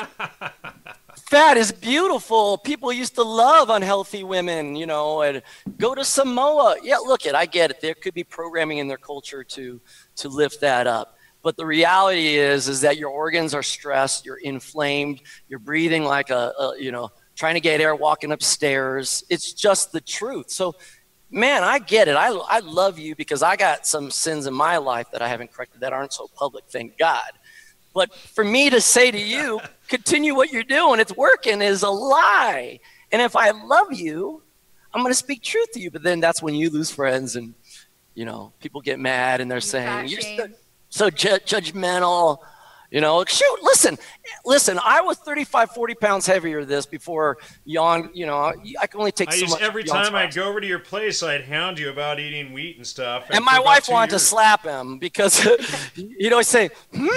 fat is beautiful. People used to love unhealthy women, you know, and go to Samoa. Yeah, look it, I get it. There could be programming in their culture to to lift that up. But the reality is, is that your organs are stressed. You're inflamed. You're breathing like a, a you know, trying to get air walking upstairs. It's just the truth. So, man, I get it. I, I love you because I got some sins in my life that I haven't corrected that aren't so public, thank God. But for me to say to you, continue what you're doing, it's working, is a lie. And if I love you, I'm going to speak truth to you. But then that's when you lose friends and, you know, people get mad and they're saying, you're so, so ju- judgmental. You know, shoot, listen, listen, I was thirty-five, forty pounds heavier than this before Jan, you know, I can only take I so used, much. Every time I'd go over to your place, I'd hound you about eating wheat and stuff. And, and my wife wanted years. to slap him because he'd always say,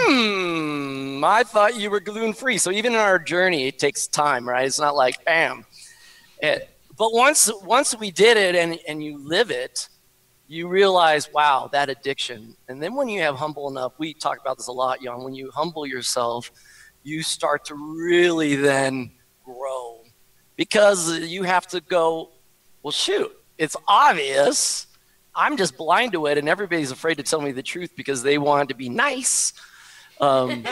hmm, I thought you were gluten-free. So even in our journey, it takes time, right? It's not like, bam. It, but once once we did it and, and you live it, you realize, wow, that addiction. And then when you have humble enough, we talk about this a lot, Jan, when you humble yourself, you start to really then grow. Because you have to go, well, shoot, it's obvious. I'm just blind to it, and everybody's afraid to tell me the truth because they want to be nice. Um,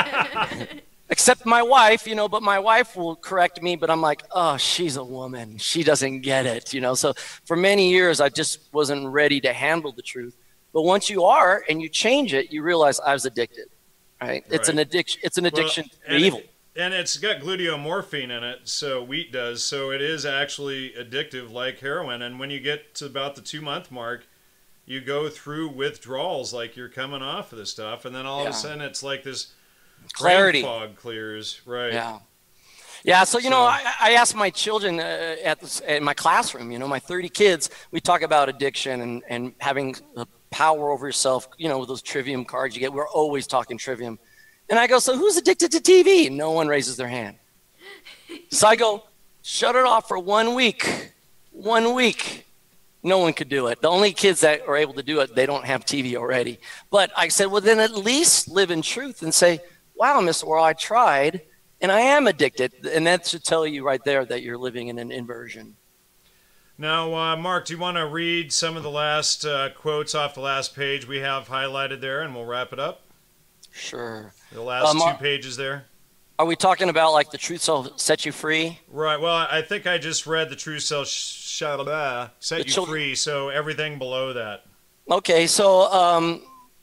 except my wife, you know, but my wife will correct me, but I'm like, oh, she's a woman. She doesn't get it, you know. So for many years, I just wasn't ready to handle the truth. But once you are and you change it, you realize I was addicted, right? right. It's an addiction. It's an addiction well, to evil. It, and it's got gluteomorphine in it, so wheat does. So it is actually addictive like heroin. And when you get to about the two-month mark, you go through withdrawals like you're coming off of this stuff. And then all yeah. of a sudden, it's like this clarity. Fog clears, right? Yeah, yeah. So you so, know, I, I ask my children uh, at this, in my classroom. You know, my thirty kids. We talk about addiction and and having the power over yourself. You know, with those Trivium cards you get. We're always talking Trivium, and I go, so who's addicted to T V? No one raises their hand. So I go, shut it off for one week. One week. No one could do it. The only kids that are able to do it, they don't have T V already. But I said, well, then at least live in truth and say, wow, Mister World, I tried, and I am addicted. And that should tell you right there that you're living in an inversion. Now, uh, Mark, do you want to read some of the last uh, quotes off the last page we have highlighted there, and we'll wrap it up? Sure. The last um, two are, pages there. Are we talking about, like, the truth shall set you free? Right. Well, I think I just read the truth shall set you children. free, so everything below that. Okay, so... Um,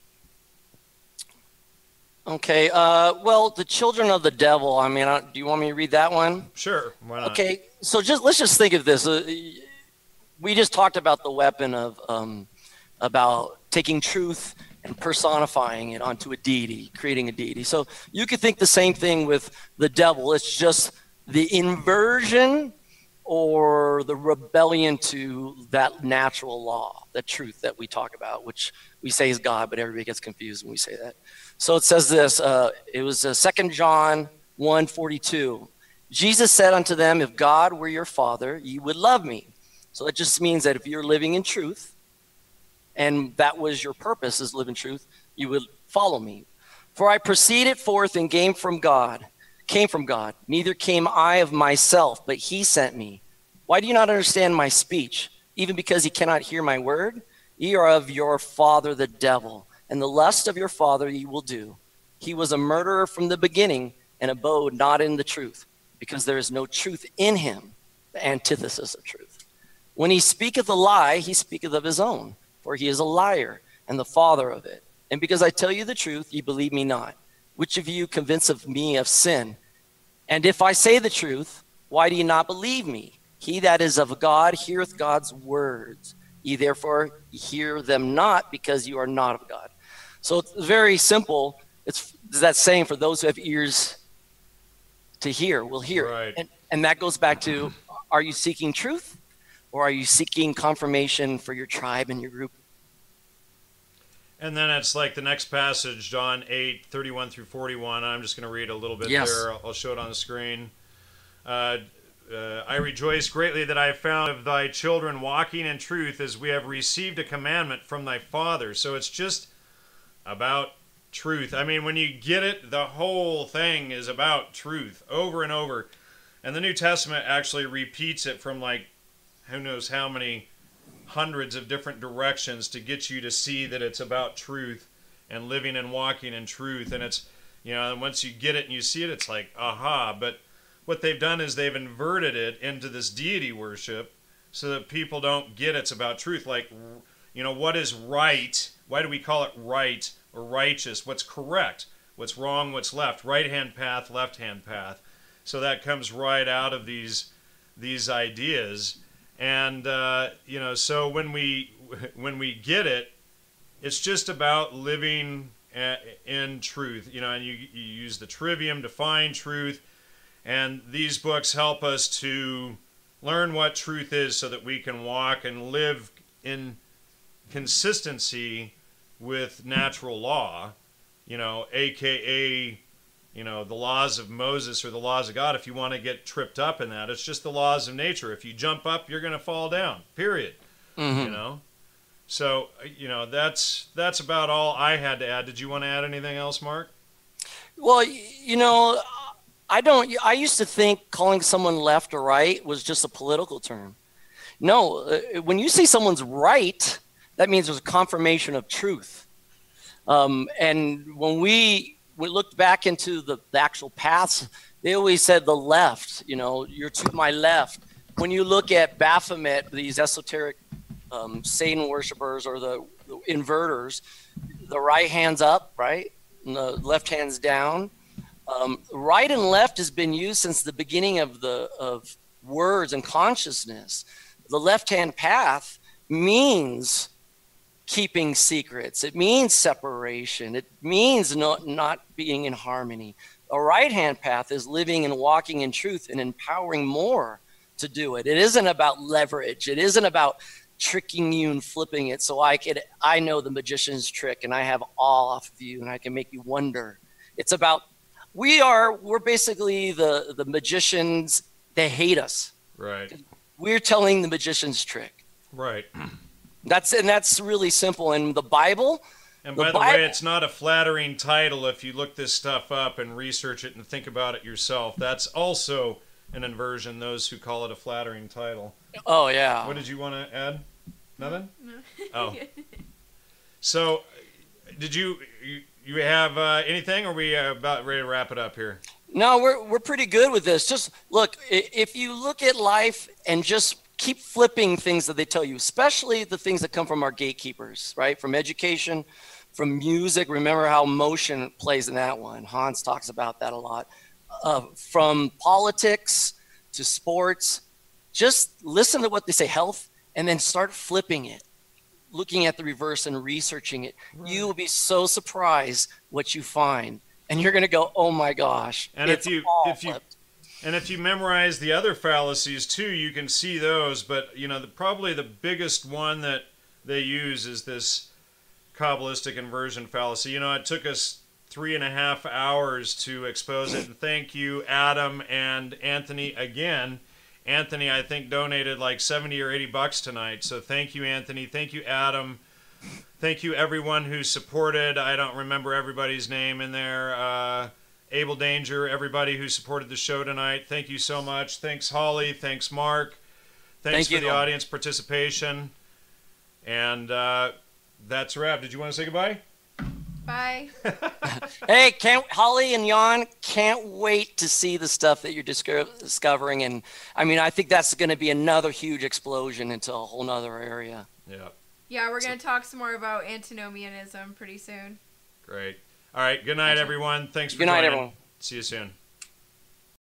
Okay, uh, well, the children of the devil, I mean, uh, do you want me to read that one? Sure, why not? Okay, so just let's just think of this. Uh, we just talked about the weapon of, um, about taking truth and personifying it onto a deity, creating a deity. So you could think the same thing with the devil. It's just the inversion or the rebellion to that natural law, the truth that we talk about, which we say is God, but everybody gets confused when we say that. So it says this, uh, it was uh, Second John one forty-two. Jesus said unto them, if God were your father, you would love me. So it just means that if you're living in truth, and that was your purpose, is live in truth, you would follow me. For I proceeded forth and came from God, came from God. Neither came I of myself, but he sent me. Why do you not understand my speech? Even because ye cannot hear my word? Ye are of your father the devil, and the lust of your father ye will do. He was a murderer from the beginning, and abode not in the truth, because there is no truth in him, the antithesis of truth. When he speaketh a lie, he speaketh of his own, for he is a liar, and the father of it. And because I tell you the truth, ye believe me not. Which of you convinceth me of sin? And if I say the truth, why do ye not believe me? He that is of God heareth God's words. Ye therefore hear them not, because you are not of God. So it's very simple. It's that saying, for those who have ears to hear will hear. Right. And, and that goes back to, are you seeking truth, or are you seeking confirmation for your tribe and your group? And then it's like the next passage, John eight, thirty-one through forty-one. I'm just going to read a little bit Yes. there. I'll, I'll show it on the screen. Uh, uh, I rejoice greatly that I have found of thy children walking in truth, as we have received a commandment from thy Father. So it's just about truth. I mean, when you get it, the whole thing is about truth over and over. And the New Testament actually repeats it from like who knows how many hundreds of different directions to get you to see that it's about truth and living and walking in truth. And it's, you know, and once you get it and you see it, it's like, aha. But what they've done is they've inverted it into this deity worship so that people don't get it's about truth. Like, you know, what is right? Why do we call it right or righteous? What's correct? What's wrong? What's left? Right-hand path, left-hand path. So that comes right out of these these ideas. And, uh, you know, so when we when we get it, it's just about living in truth, you know, and you, you use the trivium to find truth. And these books help us to learn what truth is so that we can walk and live in consistency with natural law, you know, A K A, you know, the laws of Moses or the laws of God. If you want to get tripped up in that, it's just the laws of nature. If you jump up, you're going to fall down, period. Mm-hmm. You know? So, you know, that's that's about all I had to add. Did you want to add anything else, Mark? Well, you know, I don't, I used to think calling someone left or right was just a political term. No, uh, when you say someone's right, that means there's a confirmation of truth. Um, and when we, we looked back into the, the actual paths, they always said the left, you know, you're to my left. When you look at Baphomet, these esoteric um, Satan worshipers or the, the inverters, the right hand's up, right? And the left hand's down. Um, right and left has been used since the beginning of the of words and consciousness. The left-hand path means keeping secrets. It means separation. It means not, not being in harmony. A right-hand path is living and walking in truth and empowering more to do it. It isn't about leverage. It isn't about tricking you and flipping it so I could I know the magician's trick and I have awe off of you and I can make you wonder. It's about we are we're basically the the magicians. They hate us. Right. We're telling the magician's trick. Right. That's and that's really simple. And the Bible. And the by the Bible, way, it's not a flattering title if you look this stuff up and research it and think about it yourself. That's also an inversion, those who call it a flattering title. Oh, yeah. What did you want to add? Nothing? No. Oh. So, did you you, you have uh, anything, or are we uh, about ready to wrap it up here? No, we're we're pretty good with this. Just look, if you look at life and just keep flipping things that they tell you, especially the things that come from our gatekeepers, right? From education, from music. Remember how motion plays in that one. Hans talks about that a lot. Uh, from politics to sports, just listen to what they say, health, and then start flipping it. looking at the reverse and researching it, right. you will be so surprised what you find. And you're going to go, oh my gosh. And if you if you flipped. and if you memorize the other fallacies too, you can see those. But you know, the, probably the biggest one that they use is this Kabbalistic inversion fallacy. You know, it took us three and a half hours to expose it. And thank you, Adam and Anthony again. Anthony, I think, donated like seventy or eighty bucks tonight. So thank you, Anthony. Thank you, Adam. Thank you, everyone who supported. I don't remember everybody's name in there. Uh, Abel Danger, everybody who supported the show tonight. Thank you so much. Thanks, Holly. Thanks, Mark. Thanks Thank for you. the audience participation. And uh, that's a wrap. Did you want to say goodbye? Bye. Hey, can't, Holly and Jan, can't wait to see the stuff that you're disco- discovering. And I mean, I think that's going to be another huge explosion into a whole nother area. Yeah. Yeah, we're going to talk some more about antinomianism pretty soon. Great. All right. Good night, everyone. Thanks for Good night, joining. everyone. See you soon.